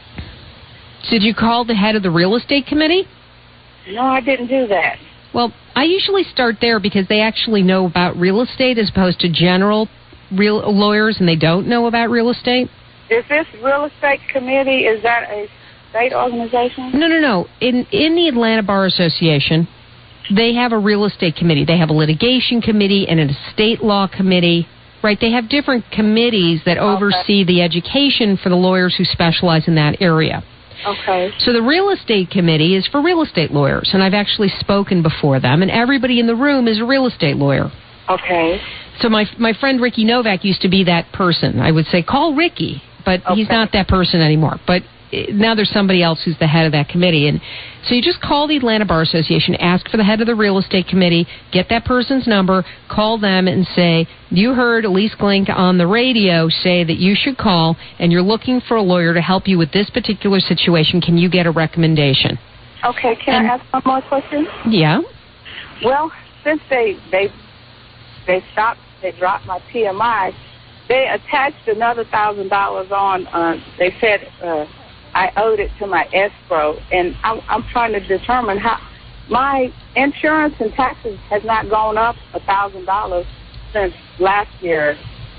Did you call the head of the real estate committee? No, I didn't do that. Well, I usually start there because they actually know about real estate as opposed to general real lawyers, and they don't know about real estate. Is this real estate committee, is that a state organization? No, no, no. In in the Atlanta Bar Association, they have a real estate committee. They have a litigation committee and an estate law committee. Right, they have different committees that oversee okay. the education for the lawyers who specialize in that area. Okay. So the real estate committee is for real estate lawyers, and I've actually spoken before them, and everybody in the room is a real estate lawyer. Okay. So my my friend Ricky Novak used to be that person. I would say, call Ricky, but okay. he's not that person anymore. But now there's somebody else who's the head of that committee. And so you just call the Atlanta Bar Association, ask for the head of the real estate committee, get that person's number, call them and say, you heard Elise Glink on the radio say that you should call, and you're looking for a lawyer to help you with this particular situation. Can you get a recommendation? Okay, can and, I ask one more question? Yeah. Well, since they they they stopped, they dropped my P M I, they attached another thousand dollars on. Uh, they said uh, I owed it to my escrow, and I'm, I'm trying to determine how my insurance and taxes has not gone up a thousand dollars since last year,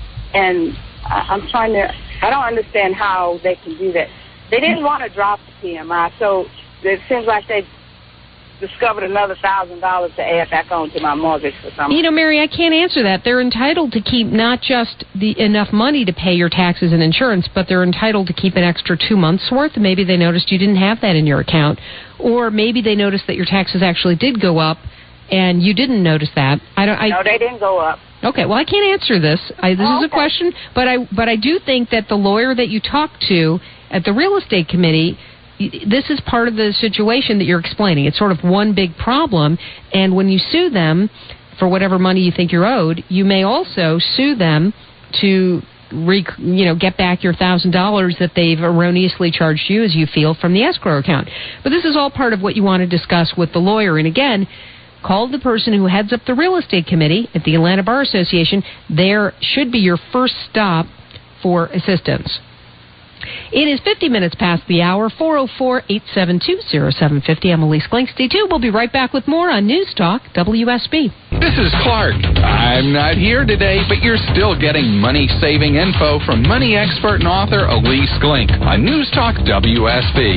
and I, I'm trying to. I don't understand how they can do that. They didn't want to drop the P M I, so it seems like they discovered another thousand dollars to add back on to my mortgage for something. You know, Mary, I can't answer that. They're entitled to keep not just the enough money to pay your taxes and insurance, but they're entitled to keep an extra two months worth. Maybe they noticed you didn't have that in your account, or maybe they noticed that your taxes actually did go up, and you didn't notice that. I don't. I, no, they didn't go up. Okay, well, I can't answer this. I, this oh, is a okay. question, but I but I do think that the lawyer that you talked to at the real estate committee, this is part of the situation that you're explaining. It's sort of one big problem, and when you sue them for whatever money you think you're owed, you may also sue them to re, you know, get back your one thousand dollars that they've erroneously charged you, as you feel, from the escrow account. But this is all part of what you want to discuss with the lawyer. And again, call the person who heads up the real estate committee at the Atlanta Bar Association. There should be your first stop for assistance. It is fifty minutes past the hour, four oh four, eight seven two, oh seven five oh. I'm Elise Glink. Stay tuned. We'll be right back with more on News Talk W S B. This is Clark. I'm not here today, but you're still getting money-saving info from money expert and author Elise Glink on News Talk W S B.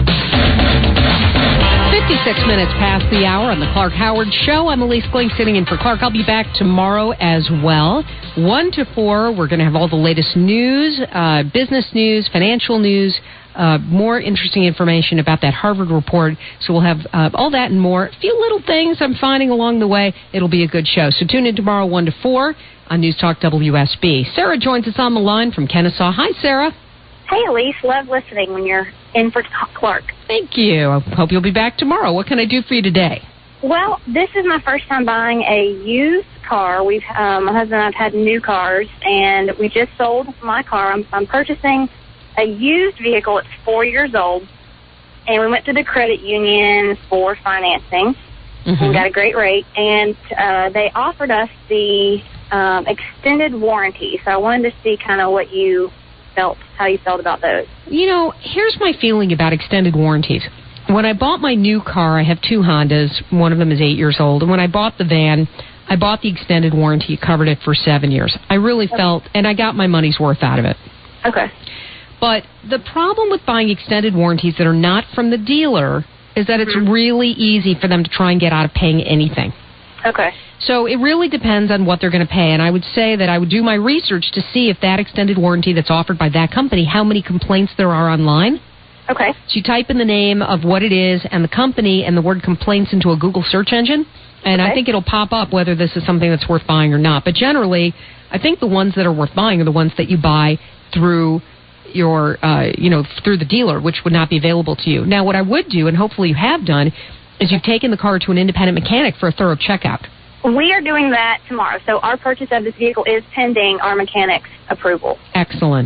fifty-six minutes past the hour on the Clark Howard Show. I'm Elise Glink sitting in for Clark. I'll be back tomorrow as well. one to four, we're going to have all the latest news, uh, business news, financial news, uh, more interesting information about that Harvard report. So we'll have uh, all that and more. A few little things I'm finding along the way. It'll be a good show. So tune in tomorrow, one to four on News Talk W S B. Sarah joins us on the line from Kennesaw. Hi, Sarah. Hey, Elise. Love listening when you're in for Clark. Thank you. I hope you'll be back tomorrow. What can I do for you today? Well, this is my first time buying a used car. We've, um, my husband and I have had new cars, and we just sold my car. I'm, I'm purchasing a used vehicle. It's four years old, and we went to the credit union for financing mm-hmm. and got a great rate, and uh, they offered us the um, extended warranty. So I wanted to see kind of what you felt, how you felt about those. You know, here's my feeling about extended warranties. When I bought my new car, I have two Hondas. One of them is eight years old. And when I bought the van, I bought the extended warranty. It covered it for seven years. I really okay. felt, and I got my money's worth out of it. Okay. But the problem with buying extended warranties that are not from the dealer is that it's mm-hmm. really easy for them to try and get out of paying anything. Okay. So it really depends on what they're going to pay. And I would say that I would do my research to see if that extended warranty that's offered by that company, how many complaints there are online. Okay. So you type in the name of what it is and the company and the word complaints into a Google search engine, and okay. I think it'll pop up whether this is something that's worth buying or not. But generally, I think the ones that are worth buying are the ones that you buy through your, uh, you know, through the dealer, which would not be available to you. Now, what I would do, and hopefully you have done, is you've taken the car to an independent mechanic for a thorough checkout. We are doing that tomorrow. So our purchase of this vehicle is pending our mechanic's approval. Excellent.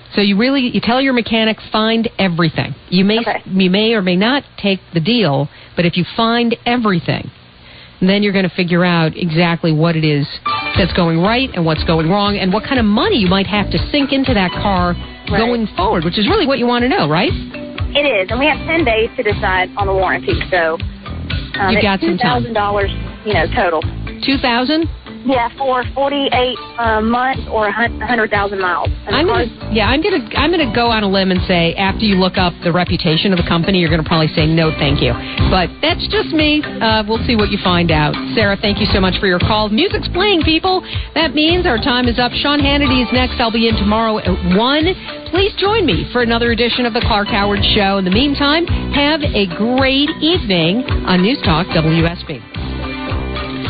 So you really, you tell your mechanic, find everything. You may, Okay. you may or may not take the deal, but if you find everything, then you're going to figure out exactly what it is that's going right and what's going wrong and what kind of money you might have to sink into that car going forward, which is really what you want to know, right? It is, and we have ten days to decide on the warranty. So um, You've got it's some time. two thousand dollars, you know, total. Two thousand? Yeah, for forty-eight uh, months or a hundred thousand miles. And I'm the gonna, car's- yeah, I'm gonna I'm gonna go on a limb and say after you look up the reputation of the company, you're gonna probably say no, thank you. But that's just me. Uh, we'll see what you find out. Sarah, thank you so much for your call. Music's playing, people. That means our time is up. Sean Hannity is next. I'll be in tomorrow at one. Please join me for another edition of the Clark Howard Show. In the meantime, have a great evening on News Talk W S B.